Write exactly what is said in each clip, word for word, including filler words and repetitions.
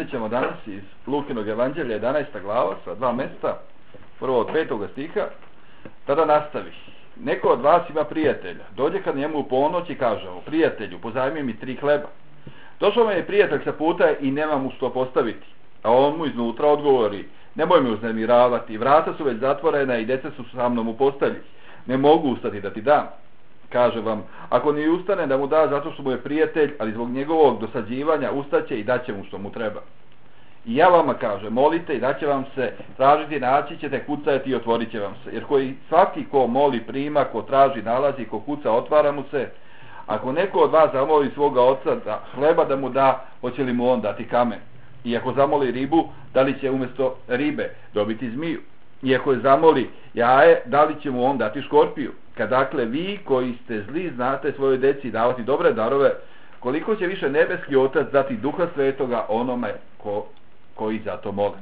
Nastavit ćemo danas iz Lukinog evanđelja jedanaesta glava sa dva mjesta, prvo od petoga stiha. Tada nastavi: neko od vas ima prijatelja, dođe kad njemu u ponoć i kaže mu: prijatelju, pozajmi mi tri hleba. Došao mi je prijatelj sa puta i nema mu što postaviti, a on mu iznutra odgovori: nemoj me uznemiravati, vrata su već zatvorena i djeca su sa mnom u postelji, ne mogu ustati da ti dam. Kaže vam, ako ni ustane da mu da zato što mu je prijatelj, ali zbog njegovog dosađivanja ustaće i daće mu što mu treba. I ja vama kažem, molite i daće vam se, tražiti naći ćete, kucajte i otvorit će vam se. Jer koji svaki ko moli prima, ko traži nalazi, ko kuca otvara mu se. Ako neko od vas zamoli svoga oca da hleba da mu da, hoće li mu on dati kamen? I ako zamoli ribu, da li će umjesto ribe dobiti zmiju? I ako je zamoli jaje, da li će mu on dati škorpiju? Kad dakle vi koji ste zli znate svojoj deci davati dobre darove, koliko će više nebeski Otac dati Duha Svetoga onome ko, koji za to mole.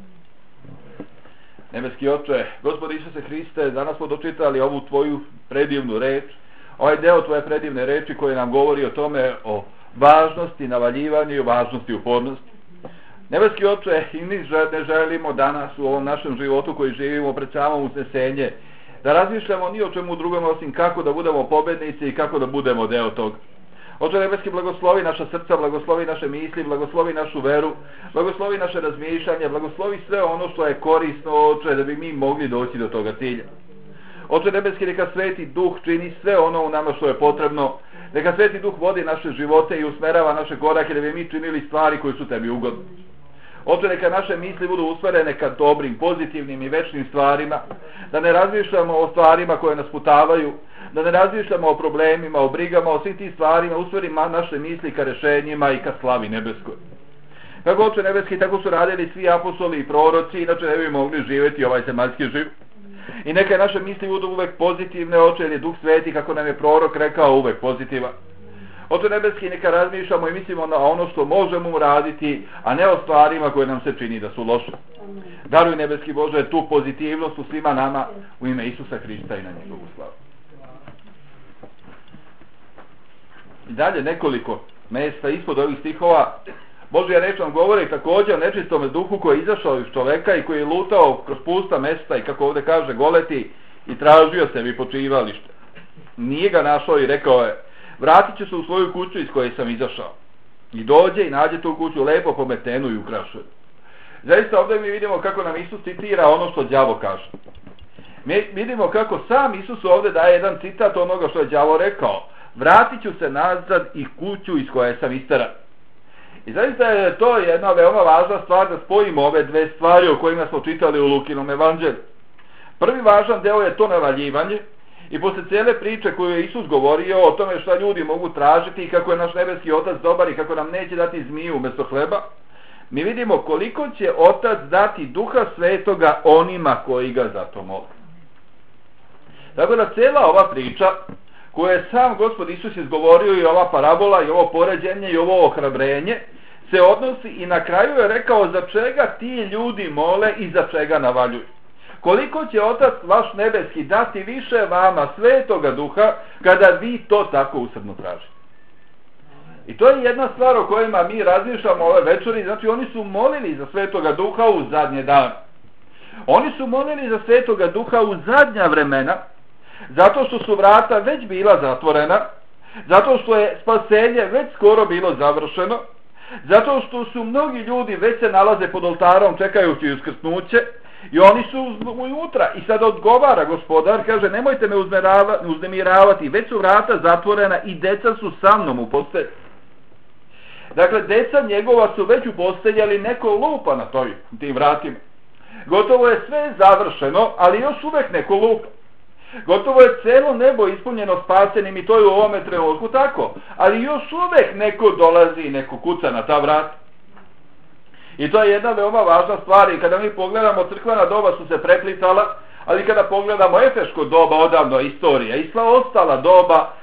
Nebeski Oče, Gospod Isuse Hriste, danas smo dočitali ovu tvoju predivnu reč, ovaj deo tvoje predivne reči koji nam govori o tome, o važnosti navaljivanja i o važnosti upornosti. Nebeski Oče, i mi ne želimo danas u ovom našem životu koji živimo pred samom usnesenje da razmišljamo ni o čemu drugom osim kako da budemo pobednici i kako da budemo deo toga. Oče nebeski, blagoslovi naša srca, blagoslovi naše misli, blagoslovi našu veru, blagoslovi naše razmišljanje, blagoslovi sve ono što je korisno, Oče, da bi mi mogli doći do toga cilja. Oče nebeski, neka Sveti Duh čini sve ono u nama što je potrebno, neka Sveti Duh vodi naše živote i usmerava naše korake da bi mi činili stvari koje su tebi ugodne. Oče, neka naše misli budu usmjerene ka dobrim, pozitivnim i večnim stvarima, da ne razmišljamo o stvarima koje nas putavaju, da ne razmišljamo o problemima, o brigama, o svim tim stvarima, usmjerimo naše misli ka rešenjima i ka slavi nebeskoj. Kako Oče nebeski, tako su radili svi apostoli i proroci, inače ne bi mogli živjeti ovaj zemaljski život. I neka naše misli budu uvek pozitivne, Oče, jer je Duh Sveti, kako nam je prorok rekao, uvek pozitivan. Oče nebeski, neka razmišljamo i mislimo na ono što možemo uraditi, a ne o stvarima koje nam se čini da su loše. Daruj nebeski Bože tu pozitivnost u svima nama, u ime Isusa Hrista i na njegovu slavu. I dalje nekoliko mjesta ispod ovih stihova Božja reč nam govori također o nečistome duhu koji je izašao iz čoveka i koji je lutao kroz pusta mesta i, kako ovdje kaže, goleti i tražio sebi počivalište. Nije ga našao i rekao je: vratit ću se u svoju kuću iz koje sam izašao. I dođe i nađe tu kuću lepo pometenu i ukrašenu. Zaista ovdje mi vidimo kako nam Isus citira ono što đavo kaže. Mi vidimo kako sam Isus ovdje daje jedan citat onoga što je đavo rekao: vratit ću se nazad i kuću iz koje sam isteran. I zaista je to jedna veoma važna stvar da spojimo ove dve stvari o kojima smo čitali u Lukinom evanđelju. Prvi važan deo je to navaljivanje. I posle cijele priče koju je Isus govorio o tome šta ljudi mogu tražiti i kako je naš nebeski Otac dobar i kako nam neće dati zmiju umjesto hleba, mi vidimo koliko će Otac dati Duha Svetoga onima koji ga zato mole. Tako da cijela ova priča koju je sam Gospod Isus izgovorio, i ova parabola i ovo poređenje i ovo ohrabrenje, se odnosi i na kraju je rekao za čega ti ljudi mole i za čega navaljuju. Koliko će Otac vaš nebeski dati više vama Svetoga Duha kada vi to tako usrdno tražite. I to je jedna stvar o kojima mi razmišljamo ove večeri. Znači, oni su molili za Svetoga Duha u zadnje dane. Oni su molili za Svetoga Duha u zadnja vremena, zato što su vrata već bila zatvorena, zato što je spasenje već skoro bilo završeno, zato što su mnogi ljudi već se nalaze pod oltarom čekajući uskrsnuće, i oni su unutra. I sad odgovara Gospodar, kaže: nemojte me uznemiravati, već su vrata zatvorena i deca su sa mnom u postelji. Dakle, deca njegova su već u postelji, ali neko lupa na toj, tim vratima. Gotovo je sve završeno, ali još uvek neko lupa. Gotovo je celo nebo ispunjeno spasenim i to je u ovome trenutku tako, ali još uvek neko dolazi i neko kuca na ta vrata. I to je jedna veoma važna stvar. I kada mi pogledamo, crkvena doba su se preplitala, ali kada pogledamo efeško doba, odavno istorija i sva ostala doba,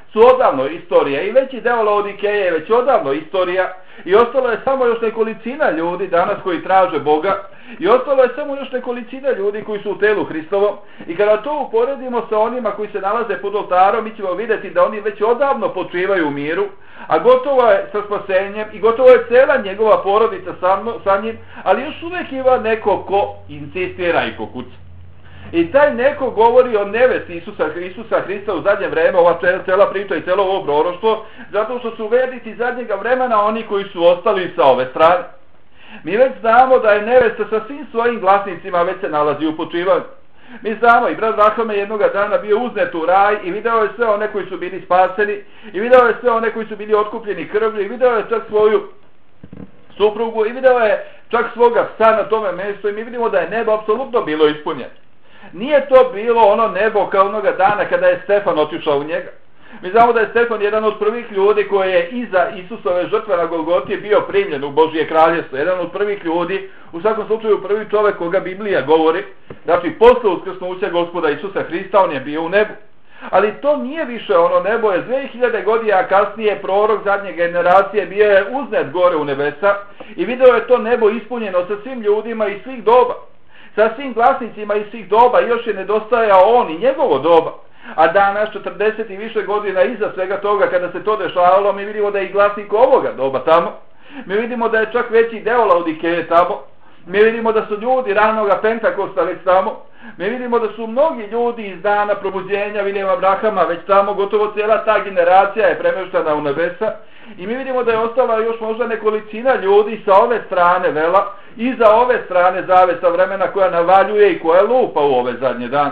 su odavno istorija i veći deo Laodikeje je već odavno istorija i ostalo je samo još nekolicina ljudi danas koji traže Boga i ostalo je samo još nekolicina ljudi koji su u telu Hristovom i kada to uporedimo sa onima koji se nalaze pod oltarom mi ćemo vidjeti da oni već odavno počivaju u miru, a gotovo je sa spasenjem i gotovo je cela njegova porodica sa, sa njim, ali još uvijek ima neko ko insistira i ko kuca. I taj neko govori o nevesti Isusa, Isusa Hrista u zadnje vreme, ova cela priča i celo ovo proroštvo, zato što su vernici zadnjega vremena oni koji su ostali sa ove strane. Mi već znamo da je nevesta sa svim svojim glasnicima već se nalazi u počivanju. Mi znamo i brat Vrahame jednoga dana bio uznet u raj i video je sve one koji su bili spaseni i video je sve one koji su bili otkupljeni krvlju i video je čak svoju suprugu i video je čak svoga psa na tome mjestu i mi vidimo da je nebo apsolutno bilo ispunjeno. Nije to bilo ono nebo kao onoga dana kada je Stefan otišao u njega. Mi znamo da je Stefan jedan od prvih ljudi koji je iza Isusove žrtve na Golgoti bio primljen u Božje kraljevstvo. Jedan od prvih ljudi, u svakom slučaju prvi čovjek koga Biblija govori, znači posle uskrsnuća Gospoda Isusa Hrista on je bio u nebu. Ali to nije više ono nebo, je dvije hiljade godina kasnije prorok zadnje generacije bio je uznet gore u nebesa i video je to nebo ispunjeno sa svim ljudima i svih doba. Sa svim glasnicima iz svih doba još je nedostajao on i njegovo doba. A danas, četrdeset i više godina iza svega toga, kada se to dešavalo, mi vidimo da je i glasnik ovoga doba tamo. Mi vidimo da je čak veći deo Laodikeje tamo. Mi vidimo da su ljudi ranoga Pentakosta već tamo. Mi vidimo da su mnogi ljudi iz dana probuđenja Vilijama Abrahama već tamo, gotovo cijela ta generacija je premeštana u nebesa. I mi vidimo da je ostala još možda nekolicina ljudi sa ove strane vela i za ove strane zavesa vremena koja navaljuje i koja lupa u ove zadnje dane.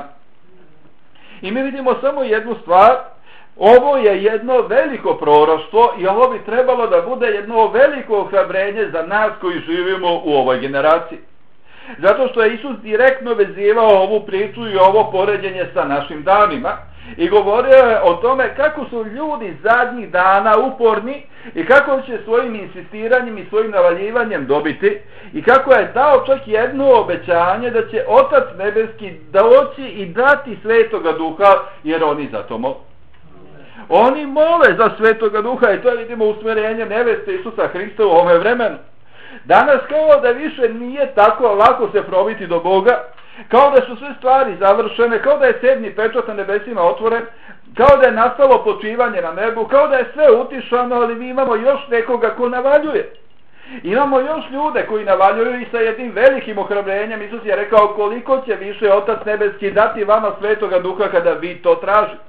I mi vidimo samo jednu stvar, ovo je jedno veliko proroštvo i ovo bi trebalo da bude jedno veliko ohrabrenje za nas koji živimo u ovoj generaciji. Zato što je Isus direktno vezivao ovu priču i ovo poređenje sa našim danima i govorio je o tome kako su ljudi zadnjih dana uporni i kako će svojim insistiranjem i svojim navaljivanjem dobiti i kako je dao čak jedno obećanje da će Otac Nebeski doći i dati Svetoga Duha jer oni za to mole. Oni mole za Svetoga Duha i to vidimo usmjerenje neveste Isusa Hrista u ovome vremenu. Danas kao da više nije tako lako se probiti do Boga, kao da su sve stvari završene, kao da je sedmi pečat na nebesima otvoren, kao da je nastalo počivanje na nebu, kao da je sve utišano, ali mi imamo još nekoga ko navaljuje. Imamo još ljude koji navaljuju i sa jednim velikim ohrabrenjem. Isus je rekao koliko će više Otac Nebeski dati vama Svetoga Duha kada vi to tražite.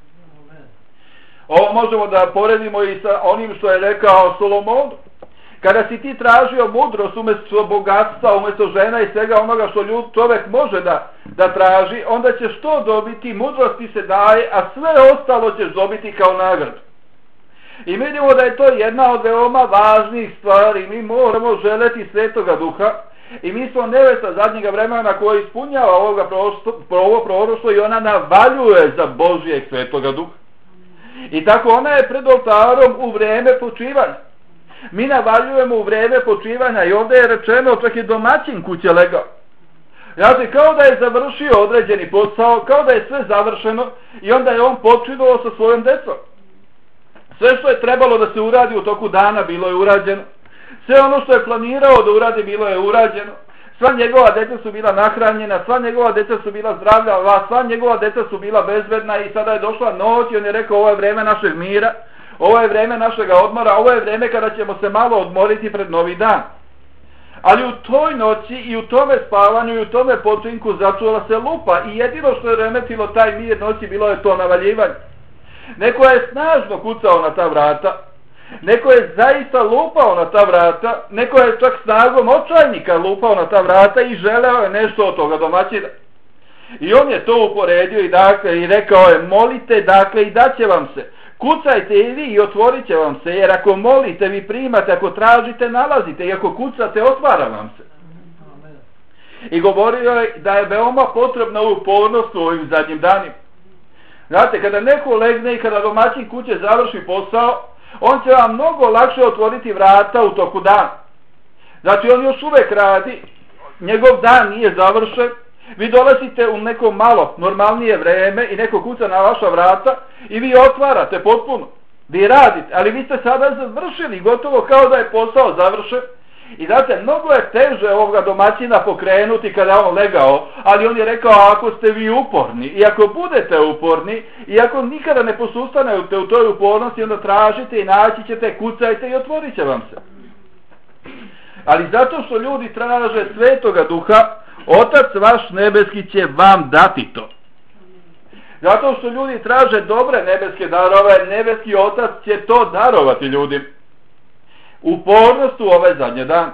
Ovo možemo da poredimo i sa onim što je rekao Solomon. Kada si ti tražio mudrost umjesto bogatstva, umjesto žena i svega onoga što ljud, čovjek može da, da traži, onda ćeš to dobiti, mudrost ti se daje, a sve ostalo ćeš dobiti kao nagradu. I vidimo da je to jedna od veoma važnih stvari. Mi moramo želeti Svetoga Duha i mi smo nevesta zadnjega vremena koja ispunjava ovoga ovo proroštvo i ona navaljuje za Božijeg Svetoga Duha. I tako ona je pred oltarom u vreme počivanja. Mi navaljujemo u vreme počivanja i ovdje je rečeno čak i domaćin kuće legao. Znači kao da je završio određeni posao, kao da je sve završeno i onda je on počivao sa svojom decom. Sve što je trebalo da se uradi u toku dana bilo je urađeno. Sve ono što je planirao da uradi bilo je urađeno. Sva njegova deca su bila nahranjena, sva njegova deca su bila zdravlja, sva njegova deca su bila bezbedna i sada je došla noć i on je rekao ovo je vreme našeg mira, ovo je vreme našega odmora, ovo je vreme kada ćemo se malo odmoriti pred novi dan. Ali u toj noći i u tome spavanju i u tome počinku začula se lupa i jedino što je remetilo taj mir noći bilo je to navaljivanje. Neko je snažno kucao na ta vrata, neko je zaista lupao na ta vrata, neko je čak snagom očajnika lupao na ta vrata i želeo je nešto od toga domaćina. I on je to uporedio i, dakle, i rekao je molite dakle i daće vam se. Kucajte i vi i otvorit će vam se, jer ako molite vi primate, ako tražite nalazite i ako kucate otvara vam se. I govorio je da je veoma potrebna upornost u ovim zadnjim danima. Znate, kada neko legne i kada domaćin kuće završi posao, on će vam mnogo lakše otvoriti vrata u toku dana. Znači on još uvek radi, njegov dan nije završen Vi dolazite u neko malo normalnije vreme i neko kuca na vaša vrata i vi otvarate potpuno. Vi radite, ali vi ste sada završili, gotovo kao da je posao završen. I znate, mnogo je teže ovoga domaćina pokrenuti kada on legao, ali on je rekao, ako ste vi uporni, i ako budete uporni, i ako nikada ne posustanete u toj upornosti, onda tražite i naći ćete, kucajte i otvorit će vam se. Ali zato što ljudi traže Svetoga Duha, Otac vaš nebeski će vam dati to. Zato što ljudi traže dobre nebeske darove, nebeski Otac će to darovati ljudima. Upornost u ove zadnje dane.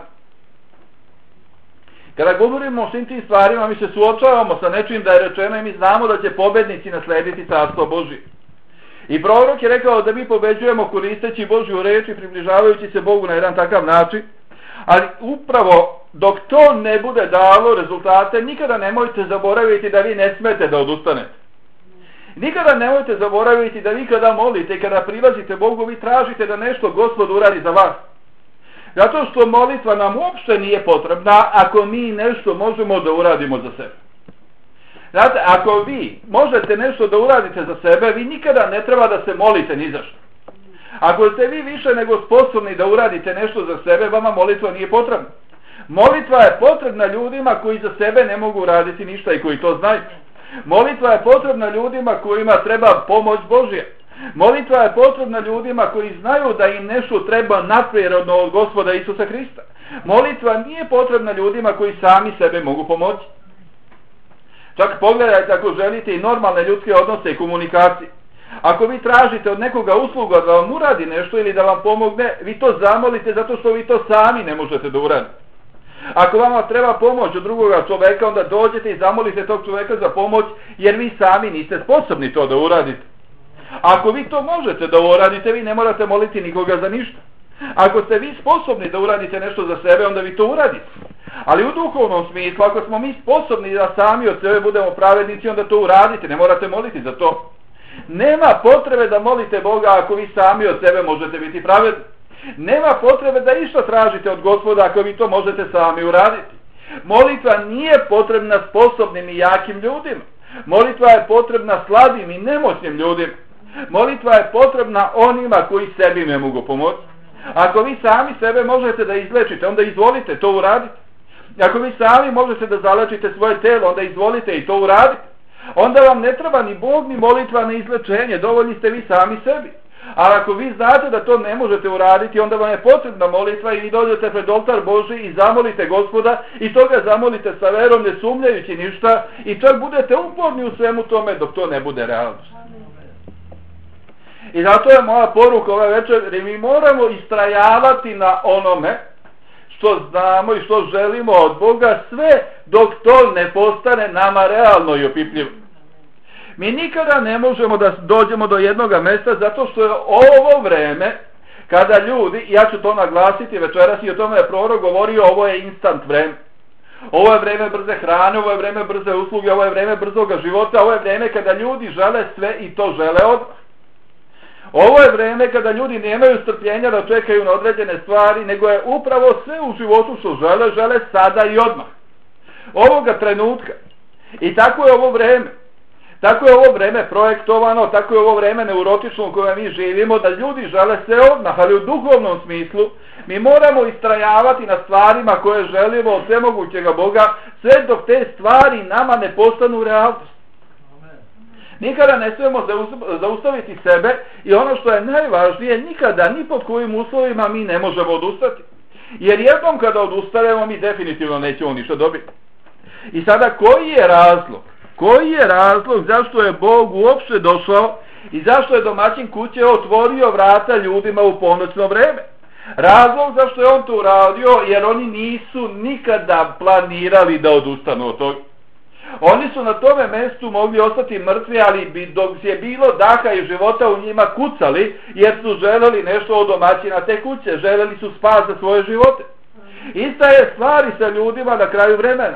Kada govorimo o svim tim stvarima, mi se suočavamo sa nečim da je rečeno i mi znamo da će pobednici naslediti Carstvo Božje. I prorok je rekao da mi pobeđujemo koristeći Božju reč i približavajući se Bogu na jedan takav način, ali upravo dok to ne bude dalo rezultate, nikada nemojte zaboraviti da vi ne smete da odustanete. Nikada nemojte zaboraviti da vi kada molite i kada prilazite Bogu, vi tražite da nešto Gospod uradi za vas. Zato što molitva nam uopšte nije potrebna ako mi nešto možemo da uradimo za sebe. Znate, ako vi možete nešto da uradite za sebe, vi nikada ne treba da se molite ni za što. Ako ste vi više nego sposobni da uradite nešto za sebe, vama molitva nije potrebna. Molitva je potrebna ljudima koji za sebe ne mogu uraditi ništa i koji to znaju. Molitva je potrebna ljudima kojima treba pomoć Božja. Molitva je potrebna ljudima koji znaju da im nešto treba nadprirodno od Gospoda Isusa Hrista. Molitva nije potrebna ljudima koji sami sebe mogu pomoći. Čak pogledajte ako želite i normalne ljudske odnose i komunikacije. Ako vi tražite od nekoga usluga da vam uradi nešto ili da vam pomogne, vi to zamolite zato što vi to sami ne možete da uradite. Ako vama treba pomoć od drugoga čoveka, onda dođete i zamolite tog čoveka za pomoć, jer vi sami niste sposobni to da uradite. Ako vi to možete da uradite, vi ne morate moliti nikoga za ništa. Ako ste vi sposobni da uradite nešto za sebe, onda vi to uradite. Ali u duhovnom smislu, ako smo mi sposobni da sami od sebe budemo pravednici, onda to uradite, ne morate moliti za to. Nema potrebe da molite Boga ako vi sami od sebe možete biti pravedni. Nema potrebe da išta tražite od Gospoda ako vi to možete sami uraditi. Molitva nije potrebna sposobnim i jakim ljudima. Molitva je potrebna slabim i nemoćnim ljudima. Molitva je potrebna onima koji sebi ne mogu pomoći. Ako vi sami sebe možete da izlečite, onda izvolite, to uradite. Ako vi sami možete da zalečite svoje telo, onda izvolite i to uradite. Onda vam ne treba ni Bog ni molitva na izlečenje, dovoljni ste vi sami sebi. Ali ako vi znate da to ne možete uraditi, onda vam je potrebna molitva i vi dođete pred oltar Božji i zamolite Gospoda i toga zamolite sa verom, ne sumnjajući ništa, i čak budete uporni u svemu tome dok to ne bude realnost. I zato je moja poruka ove večer, jer mi moramo istrajavati na onome što znamo i što želimo od Boga, sve dok to ne postane nama realno i opipljivo. Mi nikada ne možemo da dođemo do jednog mjesta zato što je ovo vreme kada ljudi, ja ću to naglasiti večeras i o tome je prorok govorio, ovo je instant vreme. Ovo je vreme brze hrane, ovo je vreme brze usluge, ovo je vreme brzoga života, ovo je vreme kada ljudi žele sve i to žele odmah. Ovo je vreme kada ljudi nemaju strpljenja da čekaju na određene stvari, nego je upravo sve u životu što žele, žele sada i odmah. Ovoga trenutka. I tako je ovo vreme. Tako je ovo vreme projektovano, tako je ovo vreme neurotično u kojem mi živimo, da ljudi žele sve odmah, ali u duhovnom smislu mi moramo istrajavati na stvarima koje želimo od svemogućega Boga, sve dok te stvari nama ne postanu realnost. Nikada ne smijemo zaustaviti sebe i ono što je najvažnije, nikada ni pod kojim uslovima mi ne možemo odustati. Jer jednom kada odustanemo mi definitivno nećemo ništa dobiti. I sada koji je razlog? Koji je razlog zašto je Bog uopšte došao i zašto je domaćin kuće otvorio vrata ljudima u ponoćno vreme? Razlog zašto je on to uradio, jer oni nisu nikada planirali da odustanu od toga. Oni su na tome mjestu mogli ostati mrtvi, ali bi dok je bilo daha i života u njima kucali, jer su želeli nešto od domaćina te kuće, želeli su spas za svoje živote. Ista je stvar i sa ljudima na kraju vremena.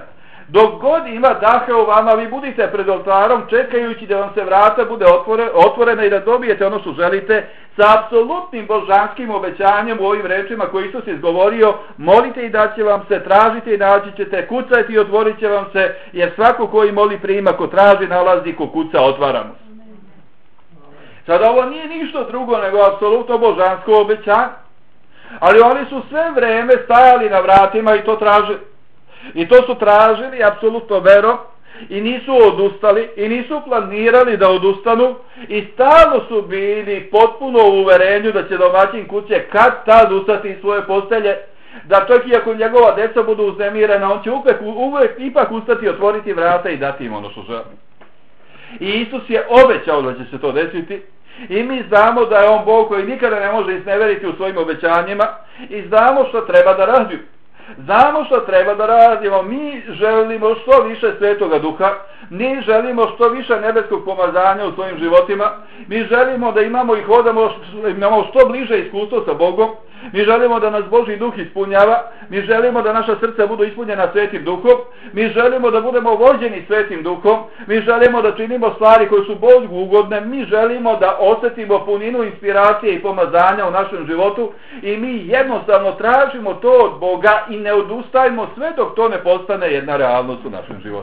Dok god ima daha u vama, vi budite pred oltarom čekajući da vam se vrata bude otvore, otvorena i da dobijete ono što želite sa apsolutnim božanskim obećanjem u ovim rečima koje Isus izgovorio: molite i daće vam se, tražite i naći ćete, kucajte i otvorit će vam se, jer svako koji moli prima, ko traži nalazi, ko kuca otvara mu. Sad ovo nije ništa drugo nego apsolutno božansko obećanje, ali oni su sve vreme stajali na vratima i to tražili. I to su tražili apsolutno verom i nisu odustali i nisu planirali da odustanu i stalno su bili potpuno u uverenju da će domaćin kuće kad tad ustati iz svoje postelje, da čak i ako njegova deca budu uznemirena, on će uvek, uvek ipak ustati, otvoriti vrata i dati im ono što želi. I Isus je obećao da će se to desiti i mi znamo da je on Bog koji nikada ne može izneveriti u svojim obećanjima i znamo što treba da radimo. Znamo što treba da radimo. Mi želimo što više Svetoga Duha, mi želimo što više nebeskog pomazanja u svojim životima, mi želimo da imamo i hodamo, imamo što bliže iskustvo sa Bogom, mi želimo da nas Božji Duh ispunjava, mi želimo da naša srca budu ispunjena Svetim Duhom, mi želimo da budemo vođeni Svetim Duhom, mi želimo da činimo stvari koje su Bogu ugodne, mi želimo da osjetimo puninu inspiracije i pomazanja u našem životu i mi jednostavno tražimo to od Boga i ne odustajmo sve dok to ne postane jedna realnost u našem životu.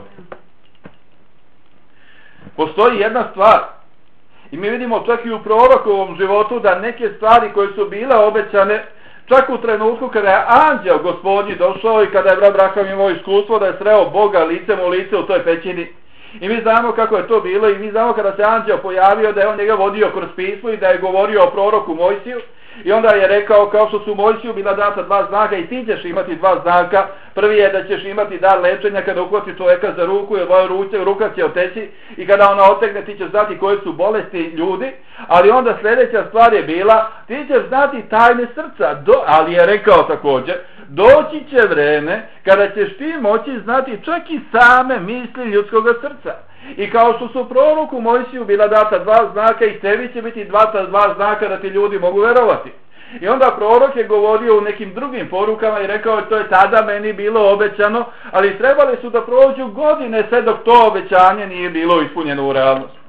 Postoji jedna stvar i mi vidimo čak i u prorokovom životu da neke stvari koje su bile obećane, čak u trenutku kada je anđeo Gospodnji došao i kada je brat Abraham imao iskustvo da je sreo Boga licem u lice u toj pećini. I mi znamo kako je to bilo i mi znamo kada se anđeo pojavio da je on njega vodio kroz pismo i da je govorio o proroku Mojsiju. I onda je rekao, kao što su Mojsiju bila data dva znaka i ti ćeš imati dva znaka. Prvi je da ćeš imati dar lečenja kada uhvati čovjeka za ruku, jer tvoja ruka će oteći i kada ona otegne ti ćeš znati koje su bolesti ljudi. Ali onda sljedeća stvar je bila, ti ćeš znati tajne srca, do, ali je rekao također, doći će vreme kada ćeš ti moći znati čak i same misli ljudskog srca. I kao što su proroku Mojsiju bila data dva znaka i tebi će biti dva, dva znaka da ti ljudi mogu verovati. I onda prorok je govorio u nekim drugim porukama i rekao to je tada meni bilo obećano, ali trebali su da prođu godine sve dok to obećanje nije bilo ispunjeno u realnosti.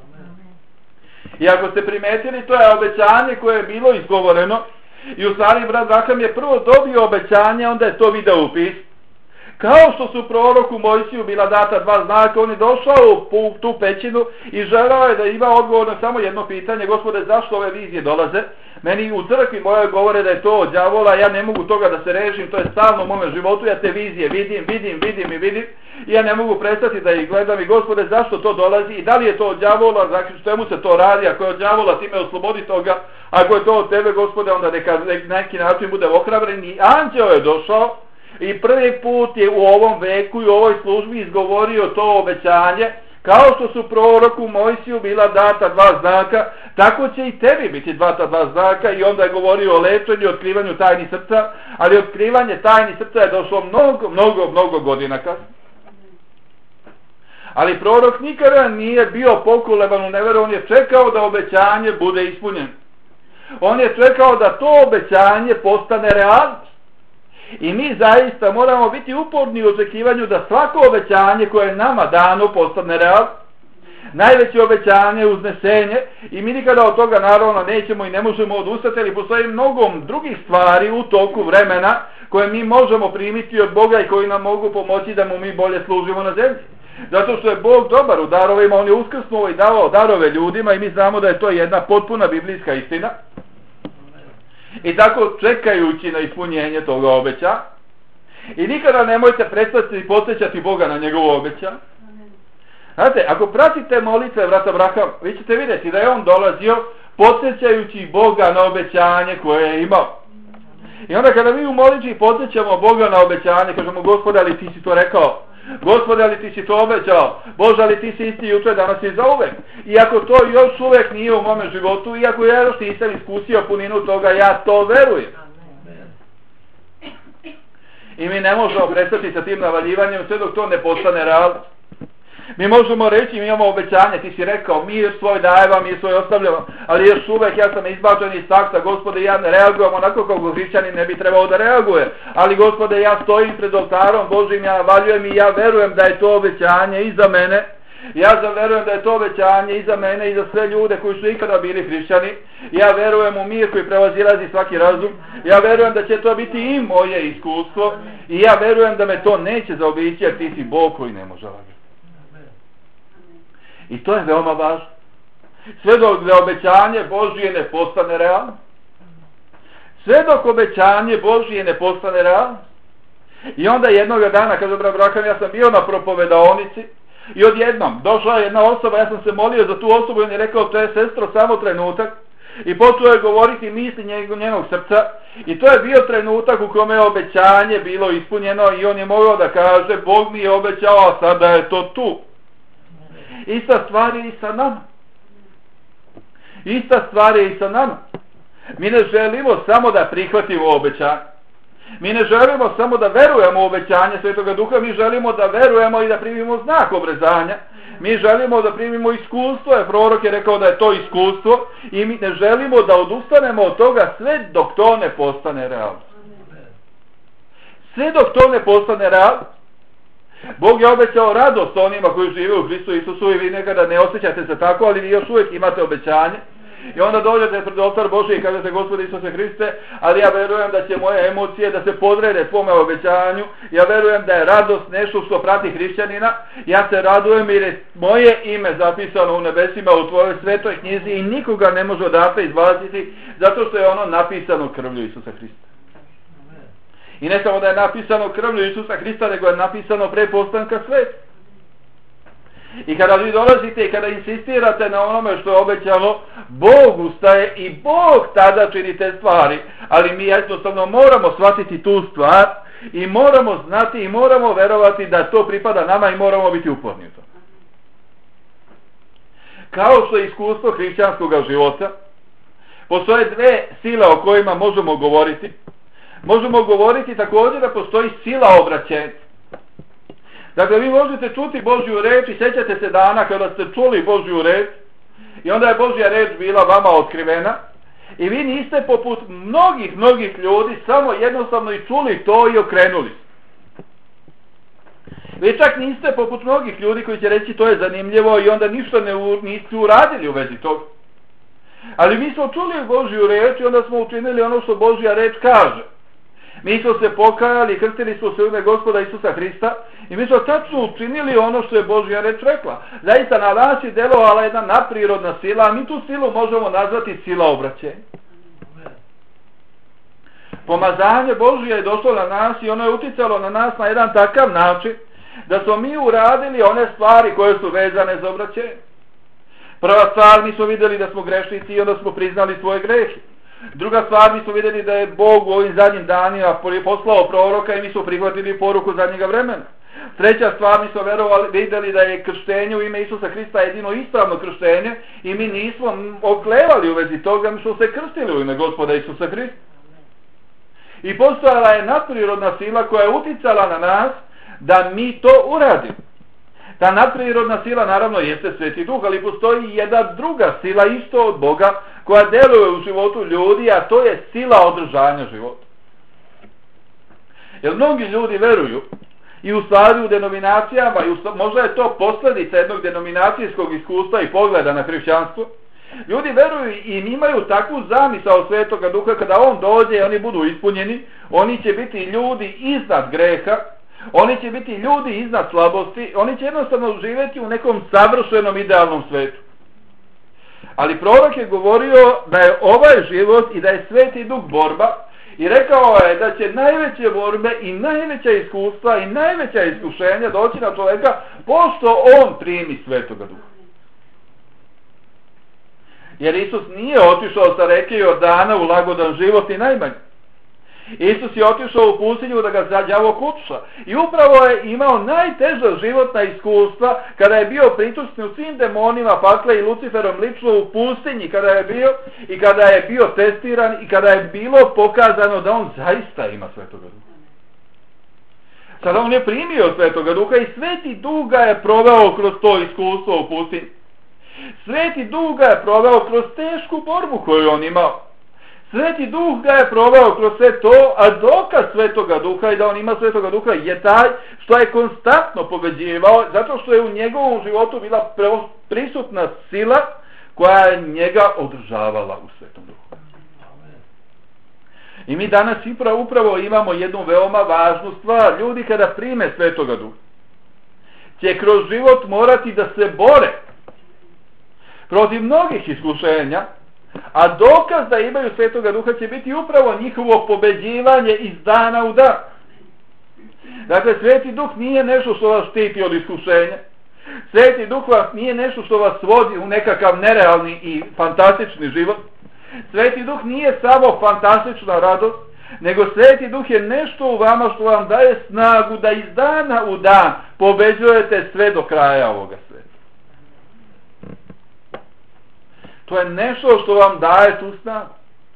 I ako ste primetili, to je obećanje koje je bilo izgovoreno i u stvari brat Abraham je prvo dobio obećanje, onda je to video u pismu. Kao što su proroku Mojsiju bila data dva znaka, on je došao u tu pećinu i želeo je da ima odgovor na samo jedno pitanje: Gospode, zašto ove vizije dolaze? Meni u crkvi mojoj govore da je to od đavola, ja ne mogu toga da se rešim, to je stalno u mome životu, ja te vizije vidim, vidim, vidim i vidim i ja ne mogu prestati da ih gledam. I Gospode, zašto to dolazi i da li je to od đavola, čemu se to radi? Ako je od đavola, ti me oslobodi toga, ako je to od tebe, Gospode, onda neka neki način bude ohrabren. I anđeo je došao i prvi put je u ovom veku i u ovoj službi izgovorio to obećanje. Kao što su proroku Mojsiju bila data dva znaka, tako će i tebi biti data dva znaka. I onda je govorio o lečenju i otkrivanju tajni srca, ali otkrivanje tajni srca je došlo mnogo, mnogo, mnogo godina kasnije. Ali prorok nikada nije bio pokoleban u neveru, on je čekao da obećanje bude ispunjeno. On je čekao da to obećanje postane realnost. I mi zaista moramo biti uporni u očekivanju da svako obećanje koje je nama dano postane realno. Najveće obećanje je uznesenje i mi nikada od toga naravno nećemo i ne možemo odustati, ali postoji mnogo drugih stvari u toku vremena koje mi možemo primiti od Boga i koji nam mogu pomoći da mu mi bolje služimo na zemlji. Zato što je Bog dobar u darovima, on je uskrsnuo i davao darove ljudima i mi znamo da je to jedna potpuna biblijska istina. I tako čekajući na ispunjenje toga obećanja. I nikada nemojte prestati i podsjećati Boga na njegovo obećanje. Znate, ako pratite molitve brata Abrahama, vi ćete vidjeti da je on dolazio podsjećajući Boga na obećanje koje je imao. I onda kada mi u molitvi podsjećamo Boga na obećanje, kažemo: Gospode, ali ti si to rekao, Gospode, ali ti si to obećao, Bože, ali ti si isti juče, danas i zauvek. I ako to još uvek nije u mome životu, i ako ja još nisam iskusio puninu toga, ja to verujem. I mi ne možemo prestati sa tim navaljivanjem sve dok to ne postane realnost. Mi možemo reći, mi imamo obećanje, ti si rekao, mir svoj daje vam, mir svoj ostavljamo, ali još uvek ja sam izbačen iz takta, Gospode, ja ne reagujem onako kako hrišćanin ne bi trebao da reaguje, ali Gospode, ja stojim pred oltarom Božim, ja valjujem i ja verujem da je to obećanje i za mene. Ja verujem da je to obećanje i za mene i za sve ljude koji su ikada bili hrišćani. Ja verujem u mir koji prevazilazi svaki razum. Ja verujem da će to biti i moje iskustvo. I ja verujem da me to neće zaobići, jer ti si Bog koji ne može lagati. I to je veoma važno. Sve dok da obećanje Božije ne postane realno. Sve dok obećanje Božije ne postane realno. I onda jednog dana, kaže brat Brakan, ja sam bio na propovedaonici. I odjednom došla je jedna osoba, ja sam se molio za tu osobu i on je rekao, to je sestro samo trenutak. I počeo je govoriti misli njenog srca. I to je bio trenutak u kome je obećanje bilo ispunjeno i on je mogao da kaže, Bog mi je obećao, a sada je to tu. Ista stvar je i sa nama. Ista stvar je i sa nama. Mi ne želimo samo da prihvatimo obećanje. Mi ne želimo samo da verujemo u obećanje Svetoga Duha, mi želimo da verujemo i da primimo znak obrezanja. Mi želimo da primimo iskustvo, jer prorok je rekao da je to iskustvo, i mi ne želimo da odustanemo od toga sve dok to ne postane realno. Sve dok to ne postane realno. Bog je obećao radost onima koji žive u Hristu Isusu i vi nekada ne osjećate se tako, ali vi još uvijek imate obećanje. I onda dođete pred oltar Božji i kažete, Gospode Isuse Hriste, ali ja verujem da će moje emocije da se podrede tvome obećanju. Ja verujem da je radost nešto što prati hrišćanina. Ja se radujem jer je moje ime zapisano u nebesima u tvojoj svetoj knjizi i nikoga ne može odatle izbaciti zato što je ono napisano krvlju Isusa Hrista. I ne samo da je napisano krvlju Isusa Hrista, nego je napisano pre postanka sveta. I kada vi dolazite i kada insistirate na onome što je obećano, Bog ustaje i Bog tada čini te stvari. Ali mi jednostavno moramo shvatiti tu stvar i moramo znati i moramo verovati da to pripada nama i moramo biti uporni u to. Kao što je iskustvo hrišćanskog života, postoje dve sile o kojima možemo govoriti. Možemo govoriti također da postoji sila obraćenja. Dakle, vi možete čuti Božju reč i sjećate se dana kada ste čuli Božju reč i onda je Božja reč bila vama otkrivena i vi niste poput mnogih, mnogih ljudi samo jednostavno i čuli to i okrenuli. Vi čak niste poput mnogih ljudi koji će reći to je zanimljivo i onda ništa ne u, niste uradili u vezi toga. Ali mi smo čuli Božju reč i onda smo učinili ono što Božja reč kaže. Mi smo se pokajali, krstili smo se u ime Gospoda Isusa Hrista i mi smo tačno učinili ono što je Božja reč rekla. Zaista na nas je delovala jedna nadprirodna sila, a mi tu silu možemo nazvati sila obraćenja. Pomazanje Božje je došlo na nas i ono je uticalo na nas na jedan takav način da smo mi uradili one stvari koje su vezane za obraćenje. Prva stvar, mi smo vidjeli da smo grešnici i onda smo priznali svoje grehe. Druga stvar, mi smo vidjeli da je Bog u ovim zadnjim danima poslao proroka i mi smo prihvatili poruku zadnjega vremena. Treća stvar, mi smo verovali, vidjeli da je krštenje u ime Isusa Hrista jedino ispravno krštenje i mi nismo oklevali u vezi toga, mi smo se krstili u ime Gospoda Isusa Hrista. I postojala je nadprirodna sila koja je uticala na nas da mi to uradimo. Ta nadprirodna sila naravno jeste Sveti Duh, ali postoji jedna druga sila isto od Boga koja deluje u životu ljudi, a to je sila održanja života. Jer mnogi ljudi veruju i u stvari u denominacijama, i u stvari, možda je to posljedica jednog denominacijskog iskustva i pogleda na hrišćanstvo. Ljudi veruju i imaju takvu zamisao Svetoga Duha kada on dođe i oni budu ispunjeni, oni će biti ljudi iznad greha, oni će biti ljudi iznad slabosti, oni će jednostavno živjeti u nekom savršenom idealnom svetu. Ali prorok je govorio da je ovaj život i da je Sveti Duh borba i rekao je da će najveće borbe i najveća iskustva i najveća iskušenja doći na čovjeka pošto on primi Svetoga Duha. Jer Isus nije otišao sa reke Jordana u lagodan život i najmanje. Isus je otišao u pustinju da ga đavo kuća. I upravo je imao najteža životna iskustva kada je bio pritusnut svim demonima, pakle i Luciferom lično u pustinji kada je bio i kada je bio testiran i kada je bilo pokazano da on zaista ima Svetoga Duha. Sada on je primio Svetoga Duha i Sveti Duh ga je proveo kroz to iskustvo u pustinji. Sveti Duh ga je proveo kroz tešku borbu koju on imao. Sveti Duh ga je proveo kroz sve to, a dokaz Svetoga Duha i da on ima Svetoga Duha je taj što je konstantno pobeđivao, zato što je u njegovom životu bila prisutna sila koja je njega održavala u Svetom Duhu. I mi danas upravo, upravo imamo jednu veoma važnu stvar. Ljudi kada prime Svetoga Duha će kroz život morati da se bore protiv mnogih iskušenja, a dokaz da imaju Svetoga Duha će biti upravo njihovo pobeđivanje iz dana u dan. Dakle, Sveti Duh nije nešto što vas štiti od iskušenja. Sveti Duh vas nije nešto što vas vodi u nekakav nerealni i fantastični život. Sveti Duh nije samo fantastična radost, nego Sveti Duh je nešto u vama što vam daje snagu da iz dana u dan pobeđujete sve do kraja ovoga sveta. To je nešto što vam daje tu snagu.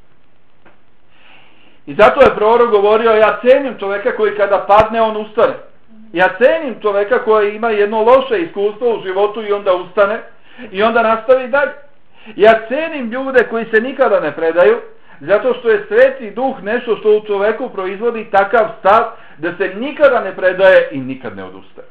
I zato je prorok govorio, ja cenim čoveka koji kada padne on ustane. Ja cenim čoveka koji ima jedno loše iskustvo u životu i onda ustane i onda nastavi dalje. Ja cenim ljude koji se nikada ne predaju, zato što je Sveti Duh nešto što u čoveku proizvodi takav stav da se nikada ne predaje i nikad ne odustaje.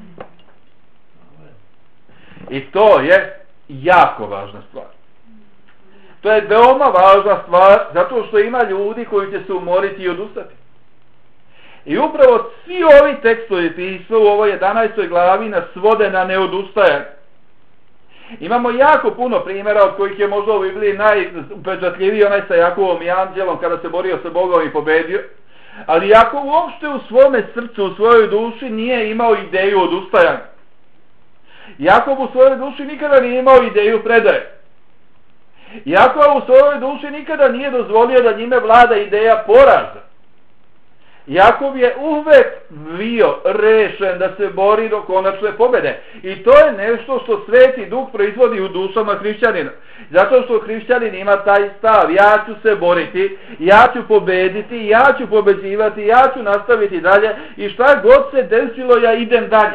I to je jako važna stvar. To je veoma važna stvar zato što ima ljudi koji će se umoriti i odustati. I upravo svi ovi tekstovi pisma u ovoj jedanaestoj glavi nas svode na neodustajanje. Imamo jako puno primjera od kojih je možda u Bibliji najupečatljiviji onaj sa Jakovom i Anđelom kada se borio sa Bogom i pobedio. Ali Jakov uopšte u svome srcu, u svojoj duši nije imao ideju odustajanja. Jakov u svojoj duši nikada nije imao ideju predaje. Jakov u svojoj duši nikada nije dozvolio da njime vlada ideja poraza. Jakov je uvek bio rešen da se bori do konačne pobede. I to je nešto što Sveti Duh proizvodi u dušama hrišćanina. Zato što hrišćanin ima taj stav, ja ću se boriti, ja ću pobediti, ja ću pobeđivati, ja ću nastaviti dalje i šta god se desilo ja idem dalje.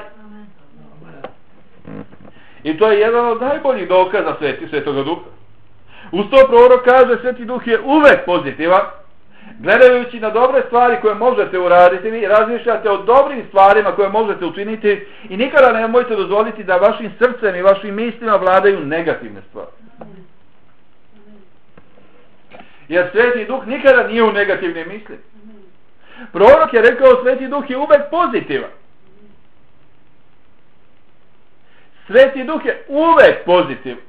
I to je jedan od najboljih dokaza Sveti, Svetoga Duha. Uz to prorok kaže, Sveti Duh je uvek pozitivan. Gledajući na dobre stvari koje možete uraditi, vi razmišljate o dobrim stvarima koje možete učiniti i nikada nemojte dozvoliti da vašim srcem i vašim mislima vladaju negativne stvari. Jer Sveti Duh nikada nije u negativnim mislima. Prorok je rekao, Sveti Duh je uvek pozitivan. Sveti Duh je uvek pozitivan.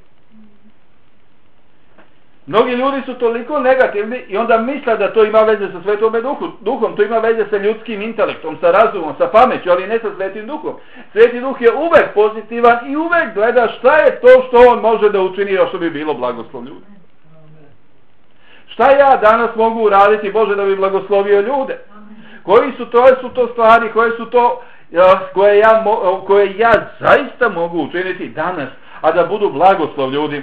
Mnogi ljudi su toliko negativni i onda misle da to ima veze sa Svetom Duhom, to ima veze sa ljudskim intelektom, sa razumom, sa pameću, ali ne sa Svetim Duhom. Sveti Duh je uvek pozitivan i uvek gleda šta je to što on može da učini što bi bilo blagoslov ljudi. Šta ja danas mogu uraditi, Bože, da bi blagoslovio ljude? Koji su to, su to stvari, koje su to koje ja, koje ja zaista mogu učiniti danas, a da budu blagoslov ljudima?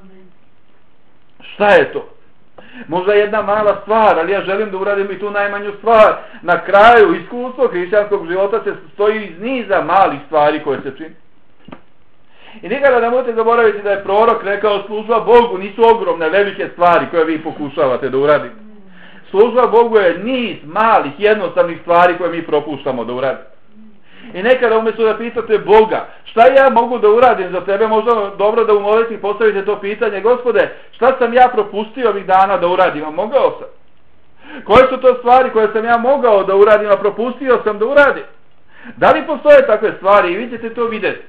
Šta je to? Možda jedna mala stvar, ali ja želim da uradim i tu najmanju stvar. Na kraju iskustvo hrišćanskog života se stoji iz niza malih stvari koje se čini. I nikada ne možete zaboraviti da je prorok rekao, služba Bogu nisu ogromne velike stvari koje vi pokušavate da uradite. Služba Bogu je niz malih jednostavnih stvari koje mi propuštamo da uradimo. I nekada umjesto da pitate Boga, šta ja mogu da uradim za tebe, možda dobro da u molitvi postavite to pitanje, Gospode, šta sam ja propustio ovih dana da uradim, a mogao sam? Koje su to stvari koje sam ja mogao da uradim, a propustio sam da uradim? Da li postoje takve stvari i vi ćete to vidjeti?